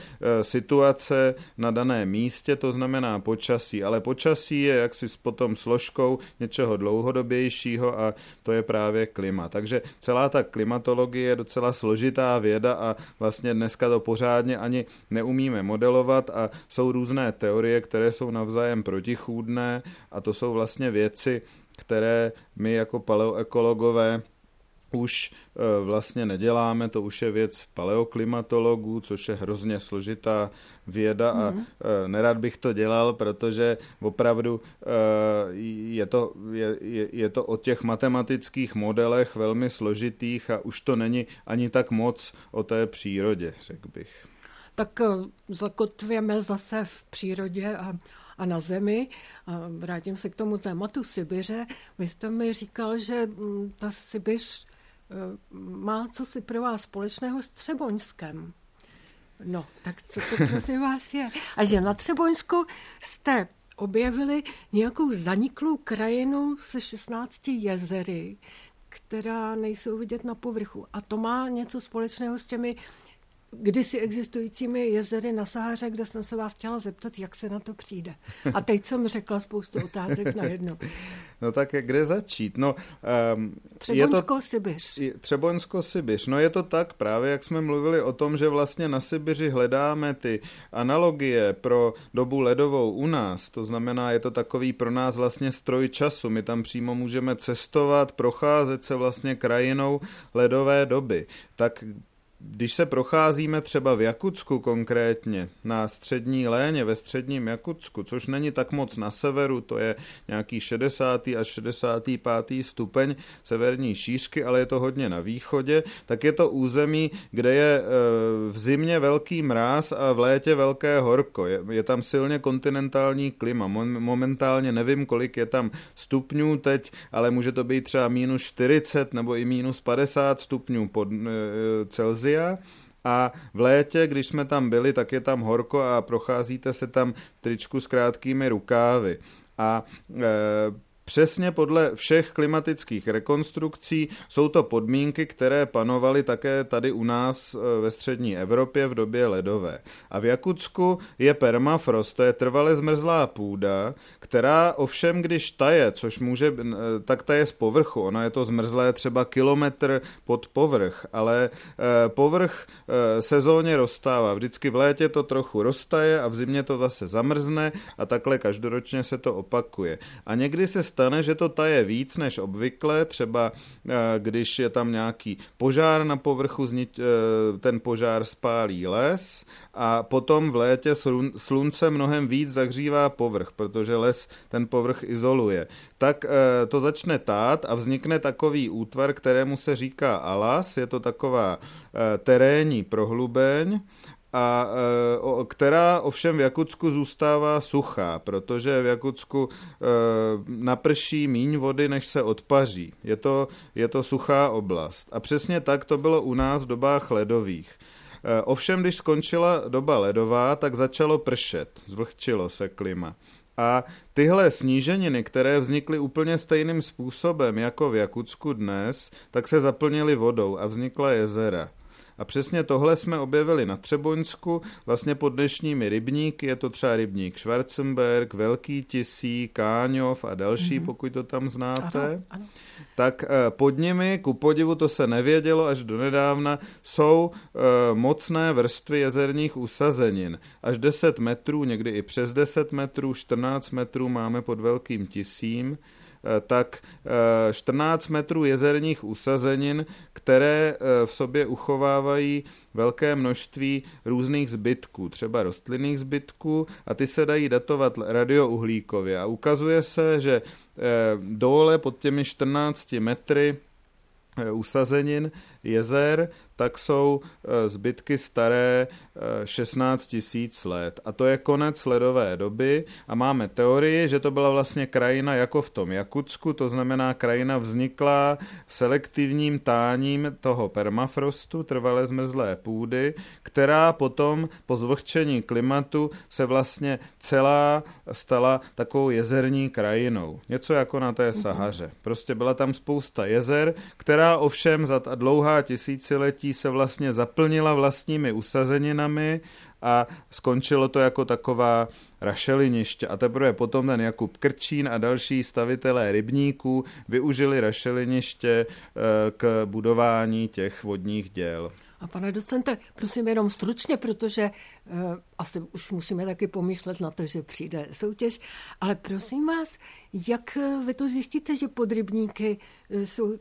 situace na daném místě, to znamená počasí, ale počasí je jaksi potom složkou něčeho dlouhodobějšího a to je právě klima. Takže celá ta klimatologie je docela složitá věda a vlastně dneska to pořádně ani neumíme modelovat a jsou různé teorie, které jsou navzájem protichůdné a to jsou vlastně věci, které my jako paleoekologové už vlastně neděláme, to už je věc paleoklimatologů, což je hrozně složitá věda a mm. nerad bych to dělal, protože opravdu je to, je, je to o těch matematických modelech velmi složitých a už to není ani tak moc o té přírodě, řekl bych. Tak zakotvěme zase v přírodě a a na zemi. A vrátím se k tomu tématu Sibiře. Vy jste mi říkal, že ta Sibiř má co si pro vás společného s Třeboňskem. No, tak co to prosím vás je? A že na Třeboňsku jste objevili nějakou zaniklou krajinu se šestnácti jezery, která nejsou vidět na povrchu. A to má něco společného s těmi kdysi existujícími jezery na Sahaře, kde jsem se vás chtěla zeptat, jak se na to přijde. A teď jsem řekla spoustu otázek na jedno. No tak kde začít? No, um, Třeboňsko-Sibiř. Třeboňsko-Sibiř. No je to tak právě, jak jsme mluvili o tom, že vlastně na Sibiři hledáme ty analogie pro dobu ledovou u nás. To znamená, je to takový pro nás vlastně stroj času. My tam přímo můžeme cestovat, procházet se vlastně krajinou ledové doby. Tak když se procházíme třeba v Jakutsku konkrétně, na střední Léně, ve středním Jakutsku, což není tak moc na severu, to je nějaký šedesátý až šedesátý pátý stupeň severní šířky, ale je to hodně na východě, tak je to území, kde je v zimě velký mráz a v létě velké horko. Je, je tam silně kontinentální klima. Momentálně nevím, kolik je tam stupňů teď, ale může to být třeba minus čtyřicet nebo i minus padesát stupňů pod Celsia. A v létě, když jsme tam byli, tak je tam horko a procházíte se tam v tričku s krátkými rukávy. A e, přesně podle všech klimatických rekonstrukcí jsou to podmínky, které panovaly také tady u nás ve střední Evropě v době ledové. A v Jakutsku je permafrost, to je trvale zmrzlá půda, která ovšem, když taje, což může, tak taje z povrchu, ono je to zmrzlé třeba kilometr pod povrch, ale povrch sezónně roztává. Vždycky v létě to trochu roztaje a v zimě to zase zamrzne a takhle každoročně se to opakuje. A někdy se stane, že to taje víc než obvykle, třeba když je tam nějaký požár na povrchu, ten požár spálí les a potom v létě slunce mnohem víc zahřívá povrch, protože les ten povrch izoluje. Tak to začne tát a vznikne takový útvar, kterému se říká alas, je to taková terénní prohlubeň, a e, která ovšem v Jakutsku zůstává suchá, protože v Jakutsku e, naprší míň vody, než se odpaří. Je to, je to suchá oblast. A přesně tak to bylo u nás v dobách ledových. E, ovšem, když skončila doba ledová, tak začalo pršet, zvlhčilo se klima. A tyhle sníženiny, které vznikly úplně stejným způsobem jako v Jakutsku dnes, tak se zaplnily vodou a vznikla jezera. A přesně tohle jsme objevili na Třeboňsku, vlastně pod dnešními rybníky, je to třeba rybník Schwarzenberg, Velký Tisí, Káňov a další, mm-hmm. pokud to tam znáte. Ano, ano. Tak pod nimi, ku podivu, to se nevědělo až donedávna, jsou e, mocné vrstvy jezerních usazenin. Až deset metrů, někdy i přes deset metrů, čtrnáct metrů máme pod Velkým Tisím. Tak čtrnáct metrů jezerních usazenin, které v sobě uchovávají velké množství různých zbytků, třeba rostlinných zbytků, a ty se dají datovat radiouhlíkově. A ukazuje se, že dole pod těmi čtrnácti metry usazenin jezer, tak jsou zbytky staré šestnáct tisíc let. A to je konec ledové doby a máme teorii, že to byla vlastně krajina jako v tom Jakutsku, to znamená krajina vzniklá selektivním táním toho permafrostu, trvale zmrzlé půdy, která potom po zvlhčení klimatu se vlastně celá stala takovou jezerní krajinou. Něco jako na té Sahaře. Prostě byla tam spousta jezer, která ovšem za dlouhá tisíciletí se vlastně zaplnila vlastními usazeninami a skončilo to jako taková rašeliniště. A teprve potom ten Jakub Krčín a další stavitelé rybníků využili rašeliniště k budování těch vodních děl. A pane docente, prosím jenom stručně, protože uh, asi už musíme taky pomýšlet na to, že přijde soutěž, ale prosím vás, jak vy to zjistíte, že pod rybníky jsou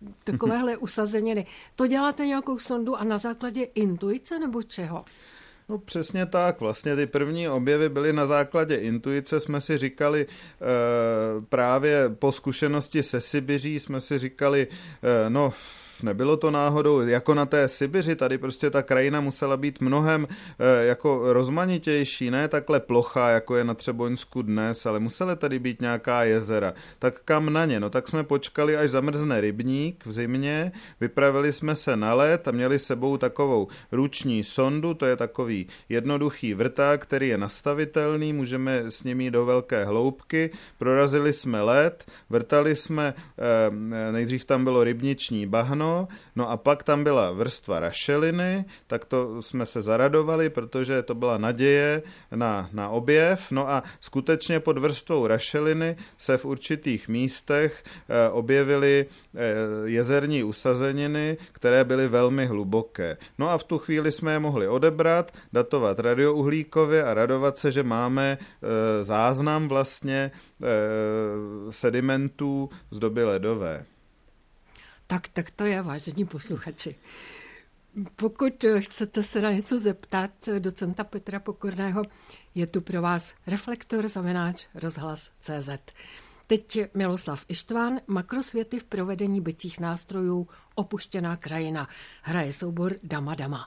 takovéhle usazeniny. To děláte nějakou sondu a na základě intuice nebo čeho? No přesně tak, vlastně ty první objevy byly na základě intuice, jsme si říkali e, právě po zkušenosti se Sibiří, jsme si říkali, e, no nebylo to náhodou, jako na té Sibiři, tady prostě ta krajina musela být mnohem e, jako rozmanitější, ne takhle plochá, jako je na Třeboňsku dnes, ale musela tady být nějaká jezera. Tak kam na ně? No tak jsme počkali, až zamrzne rybník v zimě, vypravili jsme se na led a měli s sebou takovou ruční sondu, to je takový jednoduchý vrták, který je nastavitelný, můžeme s ním jít do velké hloubky, prorazili jsme led, vrtali jsme, e, nejdřív tam bylo rybniční bahno, no a pak tam byla vrstva rašeliny, tak to jsme se zaradovali, protože to byla naděje na, na objev. No a skutečně pod vrstvou rašeliny se v určitých místech eh, objevily eh, jezerní usazeniny, které byly velmi hluboké. No a v tu chvíli jsme je mohli odebrat, datovat radiouhlíkově a radovat se, že máme eh, záznam vlastně eh, sedimentů z doby ledové. Tak, tak to je, vážení posluchači. Pokud chcete se na něco zeptat docenta Petra Pokorného, je tu pro vás reflektor zavináč rozhlas tečka cé zet. Teď Miloslav Ištván, makrosvěty v provedení bicích nástrojů, opuštěná krajina. Hraje soubor Dama Dama.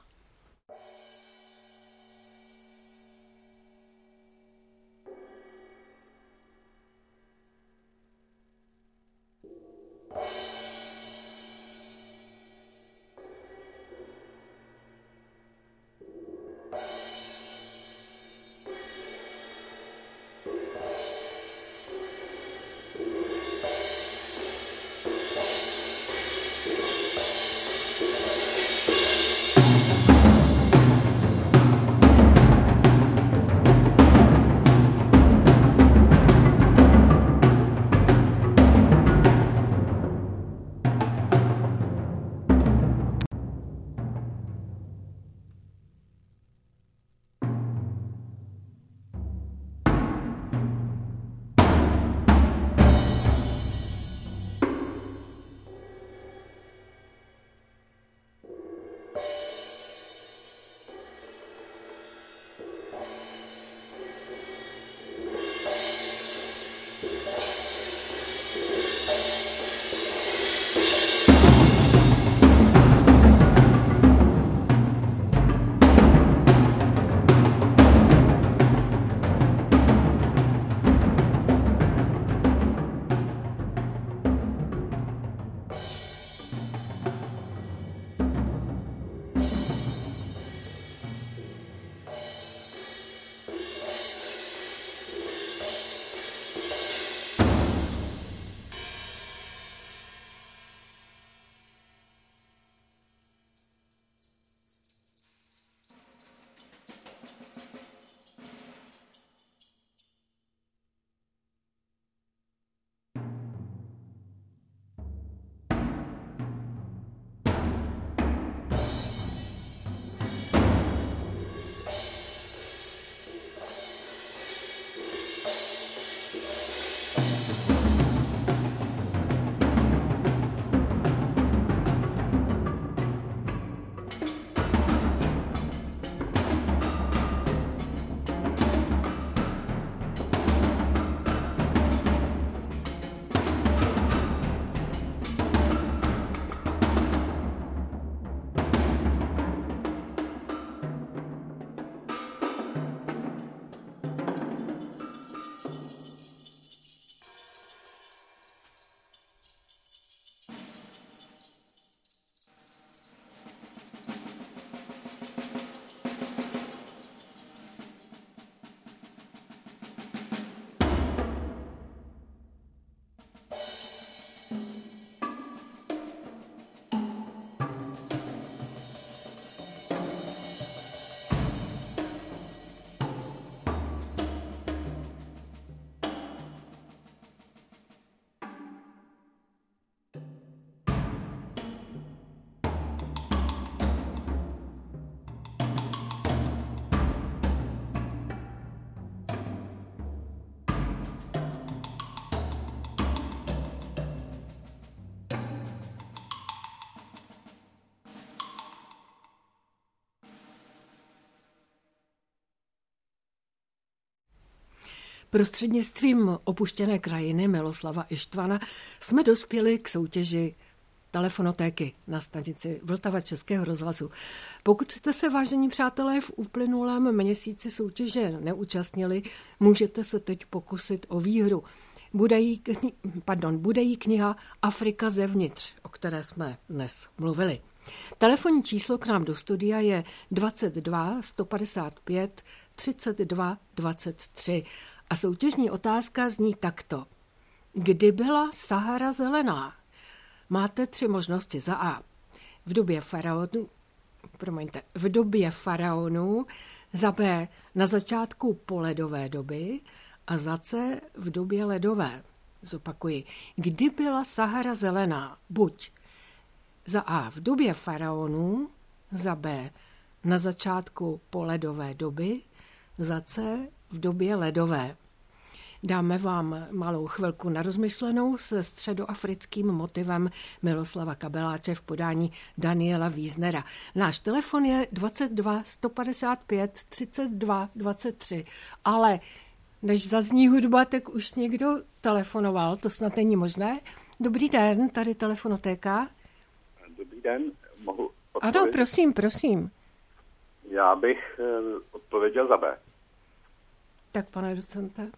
Prostřednictvím opuštěné krajiny Miloslava Ištvana jsme dospěli k soutěži telefonotéky na stanici Vltava Českého rozhlasu. Pokud jste se, vážení přátelé, v uplynulém měsíci soutěže neúčastnili, můžete se teď pokusit o výhru. Bude jí, kni- pardon, bude jí kniha Afrika zevnitř, o které jsme dnes mluvili. Telefonní číslo k nám do studia je dvacet dva sto padesát pět třicet dva dvacet tři a soutěžní otázka zní takto. Kdy byla Sahara zelená? Máte tři možnosti. Za A. V době faraonů, promiňte, v době faraonů, za B. na začátku poledové doby a za C. v době ledové. Zopakuji. Kdy byla Sahara zelená? Buď za A. v době faraonů, za B. na začátku poledové doby, za C. v době ledové. Dáme vám malou chvilku na rozmyšlenou se středoafrickým motivem Miloslava Kabeláče v podání Daniela Wiesnera. Náš telefon je dvacet dva sto padesát pět třicet dva dvacet tři, ale než zazní hudba, tak už někdo telefonoval, to snad není možné. Dobrý den, tady telefonotéka. Dobrý den, mohu odpovědět? Ano, prosím, prosím. Já bych odpověděl za B. Tak, pane docente.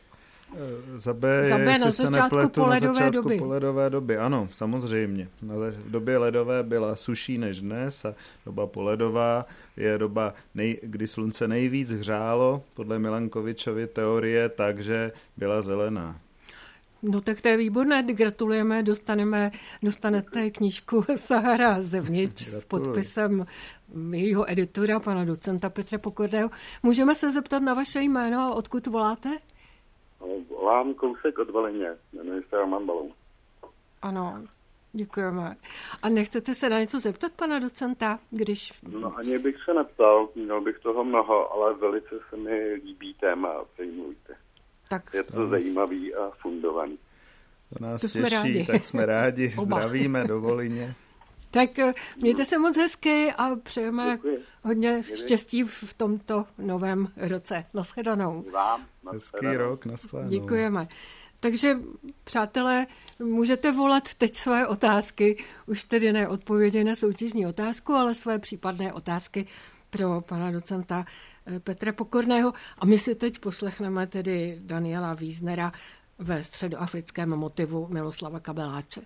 Za B, za B jestli na se začátku nepletu, poledové na začátku doby. poledové doby. Ano, samozřejmě. V době ledové byla suší než dnes a doba poledová je doba, nej, kdy slunce nejvíc hřálo, podle Milankovičovy teorie, takže byla zelená. No tak to je výborné, gratulujeme, dostaneme, dostanete knížku Sahara zevnitř s podpisem jejího editora, pana docenta Petra Pokorného. Můžeme se zeptat na vaše jméno a odkud voláte? Volám kousek od Volyně, jmenuji se Roman Balou. Ano, děkujeme. A nechcete se na něco zeptat, pana docenta, když... No ani bych se neptal, měl bych toho mnoho, ale velice se mi líbí téma, o kterém mluvíte. Tak je to, to zajímavý a fundovaný. To nás to těší, jsme rádi. Tak jsme rádi, zdravíme do Volyně. Tak mějte se moc hezky a přejeme Děkuji. hodně štěstí v tomto novém roce. Nashledanou. Vám. Hezký rok, nashledanou. Děkujeme. Takže, přátelé, můžete volat teď své otázky, už tedy ne odpovědi na soutěžní otázku, ale své případné otázky pro pana docenta Petra Pokorného. A my si teď poslechneme tedy Daniela Wiesnera ve středoafrickém motivu Miloslava Kabeláče.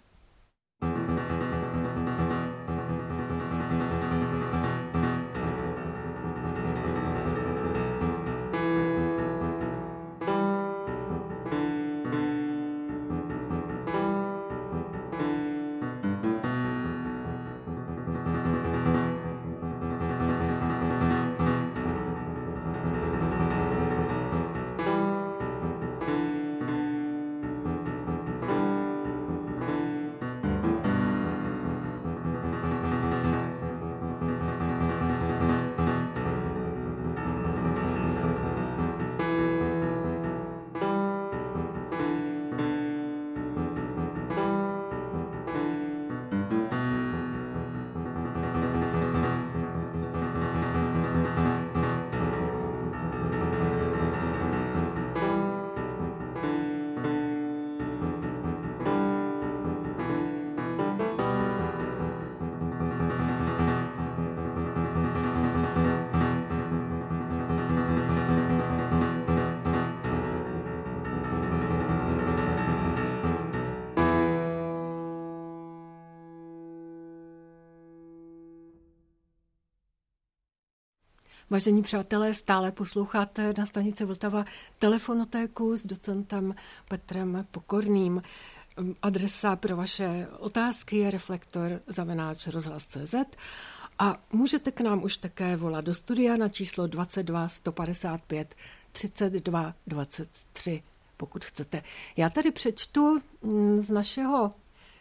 Vážení přátelé, stále posloucháte na stanici Vltava telefonotéku s docentem Petrem Pokorným. Adresa pro vaše otázky je reflektor zavináč rozhlas tečka cé zet a můžete k nám už také volat do studia na číslo dvacet dva sto padesát pět třicet dva dvacet tři, pokud chcete. Já tady přečtu z našeho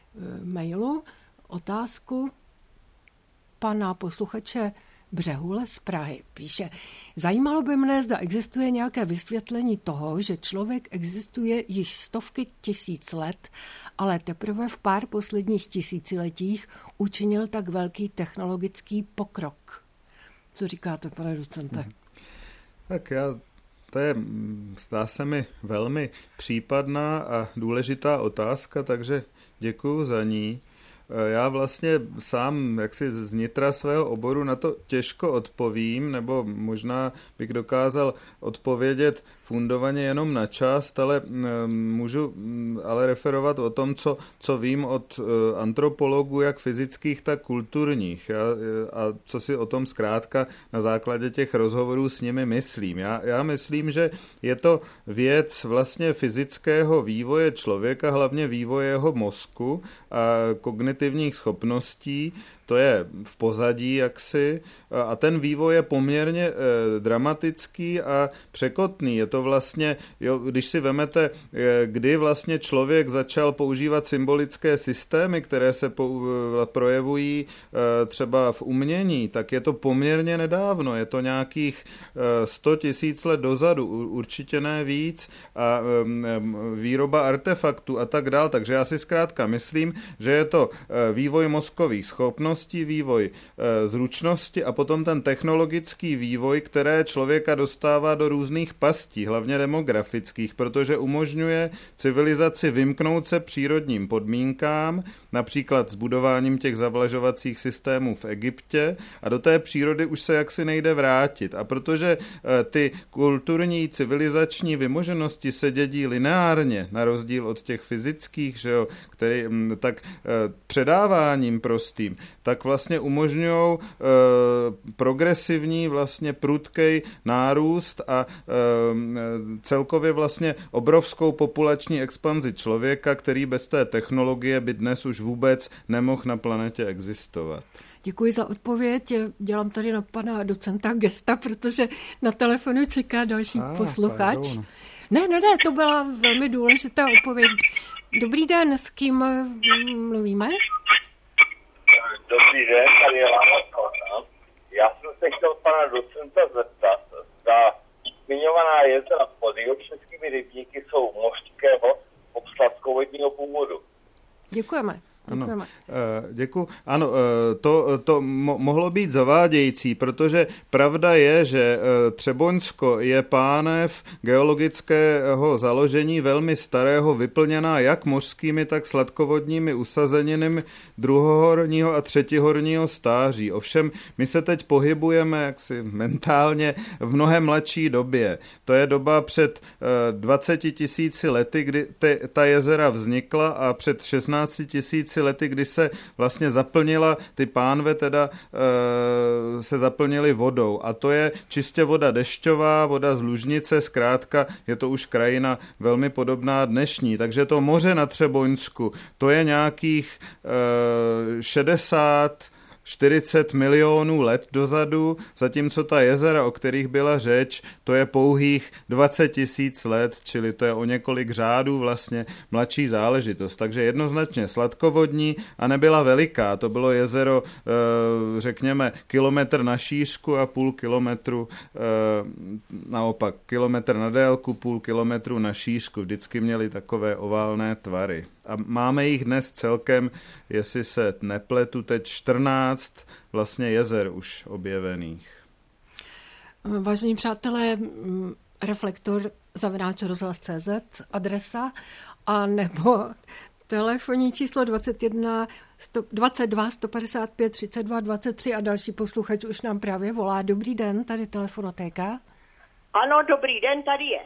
mailu otázku pana posluchače Břehule z Prahy. Píše, zajímalo by mne, zda existuje nějaké vysvětlení toho, že člověk existuje již stovky tisíc let, ale teprve v pár posledních tisíciletích učinil tak velký technologický pokrok. Co říkáte, pane docente? Tak já To je, zdá se mi, velmi případná a důležitá otázka, takže děkuju za ní. Já vlastně sám jaksi z nitra svého oboru na to těžko odpovím, nebo možná bych dokázal odpovědět fundovaně jenom na část, ale můžu ale referovat o tom, co, co vím od antropologů, jak fyzických, tak kulturních. Já, a co si o tom zkrátka na základě těch rozhovorů s nimi myslím. Já, já myslím, že je to věc vlastně fyzického vývoje člověka, hlavně vývoje jeho mozku a kognitivních schopností. To je v pozadí jaksi a ten vývoj je poměrně e, dramatický a překotný. Je to vlastně, jo, když si vemete, e, kdy vlastně člověk začal používat symbolické systémy, které se po, e, projevují e, třeba v umění, tak je to poměrně nedávno. Je to nějakých e, sto tisíc let dozadu, určitě ne víc a e, výroba artefaktů a tak dál. Takže já si zkrátka myslím, že je to e, vývoj mozkových schopností, vývoj e, zručnosti a potom ten technologický vývoj, které člověka dostává do různých pastí, hlavně demografických, protože umožňuje civilizaci vymknout se přírodním podmínkám, například s budováním těch zavlažovacích systémů v Egyptě a do té přírody už se jaksi nejde vrátit. A protože e, ty kulturní civilizační vymoženosti se dědí lineárně, na rozdíl od těch fyzických, že jo, který, m, tak e, předáváním prostým, tak vlastně umožňují e, progresivní vlastně prudkej nárůst a e, celkově vlastně obrovskou populační expanzi člověka, který bez té technologie by dnes už vůbec nemohl na planetě existovat. Děkuji za odpověď. Dělám tady na pana docenta gesta, protože na telefonu čeká další ah, posluchač. Pardon. Ne, ne, ne, to byla velmi důležitá odpověď. Dobrý den, s kým mluvíme? Dobrý den, tady je Láma Kalna. Já jsem se chtěl pana docenta zeptat, zda zmiňovaná jezera pod jihočeskými rybníky jsou mořského obsladkovodního původu. Děkujeme. Ano, děkuji. Ano, to, to mohlo být zavádějící, protože pravda je, že Třeboňsko je pánev geologického založení velmi starého, vyplněná jak mořskými, tak sladkovodními usazeninami druhohorního a třetihorního stáří. Ovšem, my se teď pohybujeme jaksi mentálně v mnohem mladší době. To je doba před dvaceti tisíci lety, kdy te, ta jezera vznikla a před šestnácti tisíci lety, kdy se vlastně zaplnila, ty pánve teda e, se zaplnily vodou. A to je čistě voda dešťová, voda z lužnice, zkrátka je to už krajina velmi podobná dnešní. Takže to moře na Třeboňsku, to je nějakých e, šedesát čtyřicet milionů let dozadu, zatímco ta jezera, o kterých byla řeč, to je pouhých dvacet tisíc let, čili to je o několik řádů vlastně mladší záležitost. Takže jednoznačně sladkovodní a nebyla veliká. To bylo jezero, řekněme, kilometr na šířku a půl kilometru, naopak kilometr na délku, půl kilometru na šířku. Vždycky měly takové oválné tvary. A máme jich dnes celkem, jestli se nepletu, teď čtrnáct vlastně jezer už objevených. Vážení přátelé, reflektor zavináč rozhlas tečka cé zet adresa a nebo telefonní číslo dvacet jedna, dvacet dva, sto padesát pět, třicet dva, dvacet tři a další posluchač už nám právě volá. Dobrý den, tady telefonotéka. Ano, dobrý den, tady je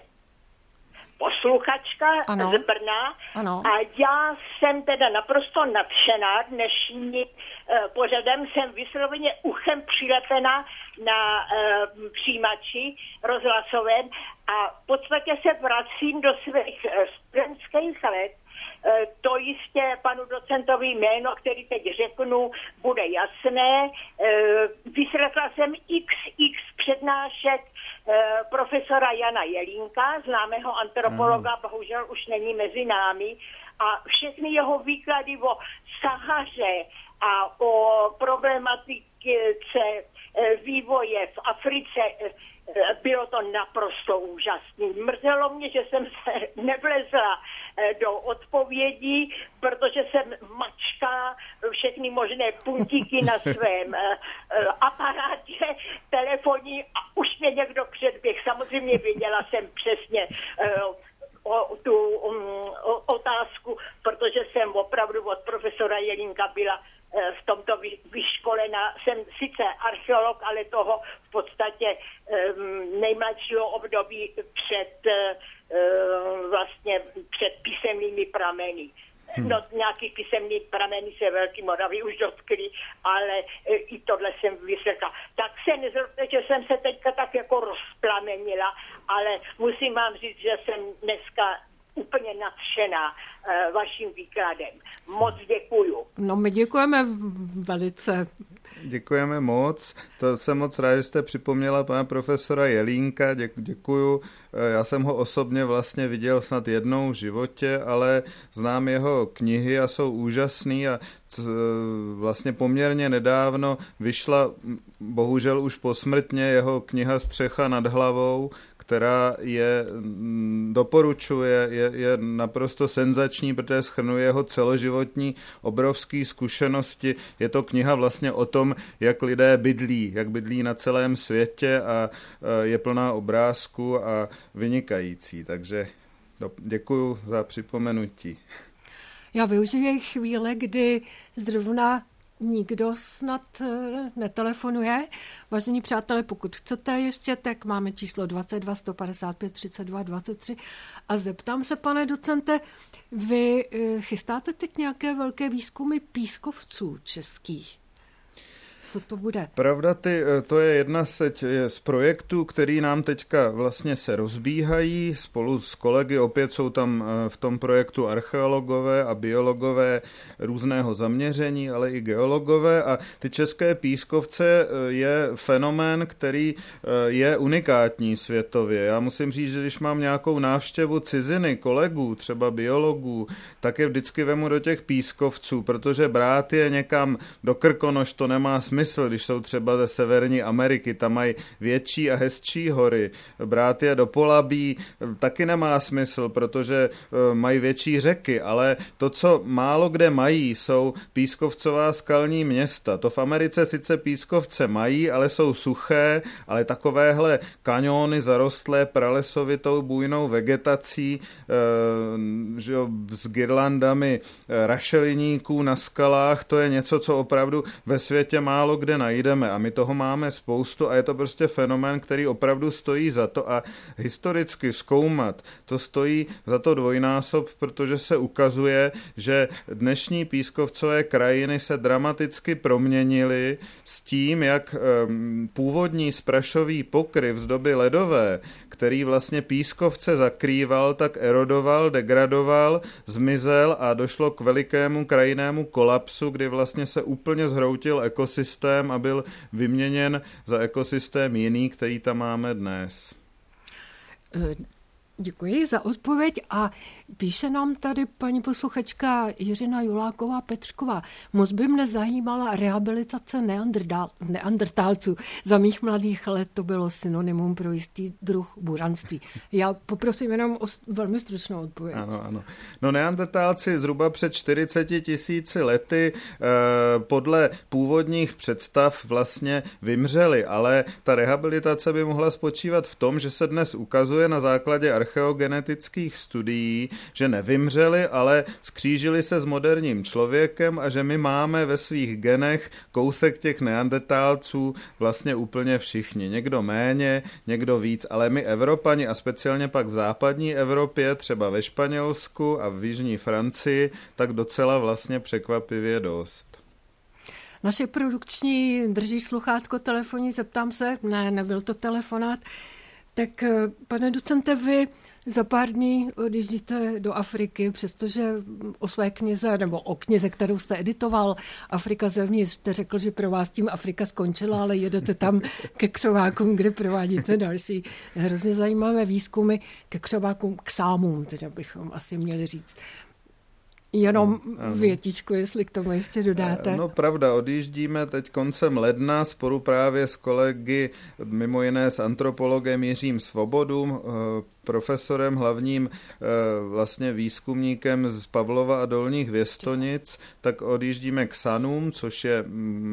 posluchačka ano. z Brna ano. A já jsem teda naprosto nadšená dnešní e, pořadem, jsem vysloveně uchem přilepena na e, přijímači rozhlasovém a v podstatě se vracím do svých e, studentských let. E, to jistě panu docentovi jméno, který teď řeknu, bude jasné. E, vyslechla jsem x x přednášek profesora Jana Jelínka, známého antropologa, bohužel už není mezi námi, a všechny jeho výklady o Sahaře a o problematice vývoje v Africe, bylo to naprosto úžasné. Mrzelo mě, že jsem se nevlezla do odpovědí, protože jsem mačká všechny možné puntíky na svém aparátě telefonní a už mě někdo předběh. Samozřejmě samozřejmě věděla jsem přesně o tu um, o, otázku, protože jsem opravdu od profesora Jelínka byla v tomto vyškolena. Jsem sice archeolog, ale toho v podstatě um, nejmladšího období před uh, vlastně před písemnými prameny. Hmm. No, nějaký písemný prameny se Velký Moravy už dotkly, ale e, i tohle jsem vyslechla. Tak se nezlobte, že jsem se teďka tak jako rozplamenila, ale musím vám říct, že jsem dneska úplně nadšená e, vaším výkladem. Moc děkuju. No, my děkujeme velice. Děkujeme moc. To jsem moc rád, že jste připomněla pana profesora Jelínka. Dě, děkuju. Já jsem ho osobně vlastně viděl snad jednou v životě, ale znám jeho knihy a jsou úžasný a vlastně poměrně nedávno vyšla, bohužel už posmrtně, jeho kniha Střecha nad hlavou, která je, doporučuje, je, je naprosto senzační, protože shrnuje jeho celoživotní obrovské zkušenosti. Je to kniha vlastně o tom, jak lidé bydlí, jak bydlí na celém světě a je plná obrázků a vynikající. Takže děkuju za připomenutí. Já využiju chvíle, kdy zrovna nikdo snad netelefonuje. Vážení přátelé, pokud chcete ještě, tak máme číslo dvacet dva sto padesát pět třicet dva dvacet tři a zeptám se, pane docente, vy chystáte teď nějaké velké výzkumy pískovců českých? Co to bude? Pravda, ty, to je jedna z, z projektů, který nám teďka vlastně se rozbíhají. Spolu s kolegy opět jsou tam v tom projektu archeologové a biologové různého zaměření, ale i geologové. A ty české pískovce je fenomén, který je unikátní světově. Já musím říct, že když mám nějakou návštěvu ciziny, kolegů, třeba biologů, tak je vždycky vemu do těch pískovců, protože brát je někam do Krkonoš, to nemá smysl. Když jsou třeba ze Severní Ameriky, tam mají větší a hezčí hory. Brát je do Polabí taky nemá smysl, protože mají větší řeky, ale to, co málo kde mají, jsou pískovcová skalní města. To v Americe sice pískovce mají, ale jsou suché, ale takovéhle kaňony zarostlé pralesovitou bujnou vegetací že jo, s girlandami rašeliníků na skalách, to je něco, co opravdu ve světě málo kde najdeme a my toho máme spoustu a je to prostě fenomén, který opravdu stojí za to a historicky zkoumat to stojí za to dvojnásob, protože se ukazuje, že dnešní pískovcové krajiny se dramaticky proměnily s tím, jak um, původní sprašový pokryv z doby ledové, který vlastně pískovce zakrýval, tak erodoval, degradoval, zmizel a došlo k velikému krajinnému kolapsu, kdy vlastně se úplně zhroutil ekosystém a byl vyměněn za ekosystém jiný, který tam máme dnes. Děkuji za odpověď a píše nám tady paní posluchačka Jiřina Juláková Petřková. Moc by mne zajímala rehabilitace neandrdál, neandrtálců. Za mých mladých let to bylo synonymum pro jistý druh buranství. Já poprosím jenom o velmi stručnou odpověď. Ano, ano. No neandrtálci zhruba před čtyřiceti tisíci lety eh, podle původních představ vlastně vymřeli, ale ta rehabilitace by mohla spočívat v tom, že se dnes ukazuje na základě archeogenetických studií, že nevymřeli, ale skřížili se s moderním člověkem a že my máme ve svých genech kousek těch neandrtálců vlastně úplně všichni. Někdo méně, někdo víc, ale my Evropani a speciálně pak v západní Evropě, třeba ve Španělsku a v jižní Francii, tak docela vlastně překvapivě dost. Naše produkční drží sluchátko telefonní, zeptám se, ne, nebyl to telefonát. Tak, pane docente, vy za pár dní odjíždíte do Afriky, přestože o své knize, nebo o knize, kterou jste editoval, Afrika zevnitř, jste řekl, že pro vás tím Afrika skončila, ale jedete tam ke křovákům, kde provádíte další hrozně zajímavé výzkumy, ke křovákům, k sámům, teda bychom asi měli říct. Jenom ano. Větičku, jestli k tomu ještě dodáte. No pravda, odjíždíme teď koncem ledna spolu právě s kolegy, mimo jiné s antropologem Jiřím Svobodou. profesorem, hlavním vlastně výzkumníkem z Pavlova a Dolních Věstonic, tak odjíždíme k Sanům, což je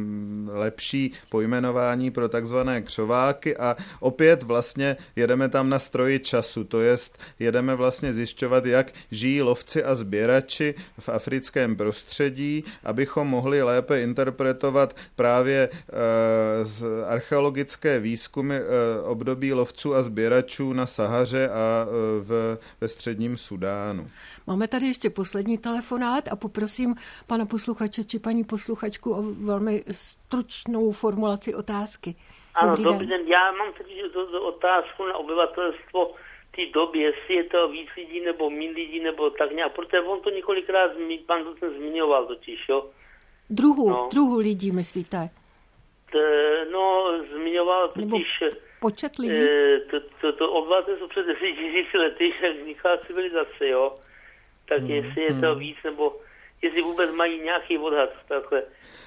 lepší pojmenování pro takzvané křováky a opět vlastně jedeme tam na stroji času, to jest jedeme vlastně zjišťovat, jak žijí lovci a sběrači v africkém prostředí, abychom mohli lépe interpretovat právě e, z archeologické výzkumy e, období lovců a sběračů na Sahaře a e, v, ve středním Sudánu. Máme tady ještě poslední telefonát a poprosím pana posluchače či paní posluchačku o velmi stručnou formulaci otázky. Ano, dobrý, dobrý den. den. Já mám totiž otázku na obyvatelstvo té doby, jestli je to víc lidí nebo méně lidí, nebo tak nějak, protože on to několikrát pan docent zmiňoval totiž, jo. Druhu, no. druhu lidí myslíte? T, no, zmiňoval totiž... Nebo počet lidí? E, to, to, to obyvatelstvo před deset tisíc lety, jak vzniká civilizace, jo. Tak hmm. jestli je to víc, nebo jestli vůbec mají nějaký odhad takhle.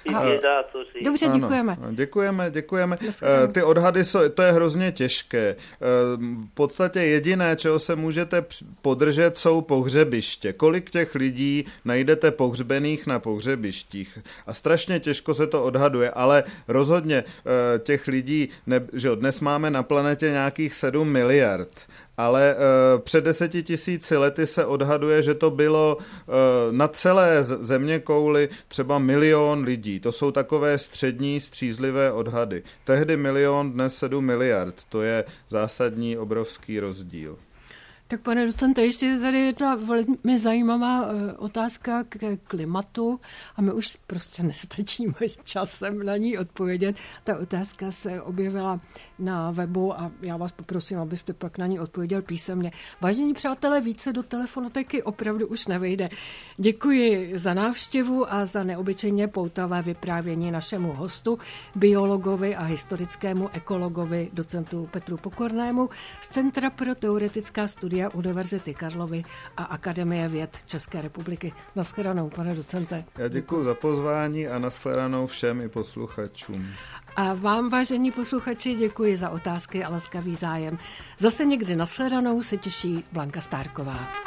Dobře, děkujeme. Ano, děkujeme, děkujeme. Dneska. Ty odhady jsou, to je hrozně těžké. V podstatě jediné, čeho se můžete podržet, jsou pohřebiště. Kolik těch lidí najdete pohřbených na pohřebištích? A strašně těžko se to odhaduje, ale rozhodně těch lidí, ne, že dnes máme na planetě nějakých sedm miliard. Ale uh, před deseti tisíci lety se odhaduje, že to bylo uh, na celé zeměkouli třeba milion lidí. To jsou takové střední střízlivé odhady. Tehdy milion, dnes sedm miliard. To je zásadní obrovský rozdíl. Tak pane docente, ještě je tady jedna velmi zajímavá otázka k klimatu a my už prostě nestačíme časem na ní odpovědět. Ta otázka se objevila na webu a já vás poprosím, abyste pak na ní odpověděl písemně. Vážení přátelé, více do telefonotéky opravdu už nevejde. Děkuji za návštěvu a za neobyčejně poutavé vyprávění našemu hostu, biologovi a historickému ekologovi, docentu Petru Pokornému z Centra pro teoretická studia Univerzity Karlovy a Akademie věd České republiky. Nashledanou, pane docente. Já děkuji za pozvání a nashledanou všem i posluchačům. A vám, vážení posluchači, děkuji za otázky a laskavý zájem. Zase někdy nashledanou se těší Blanka Stárková.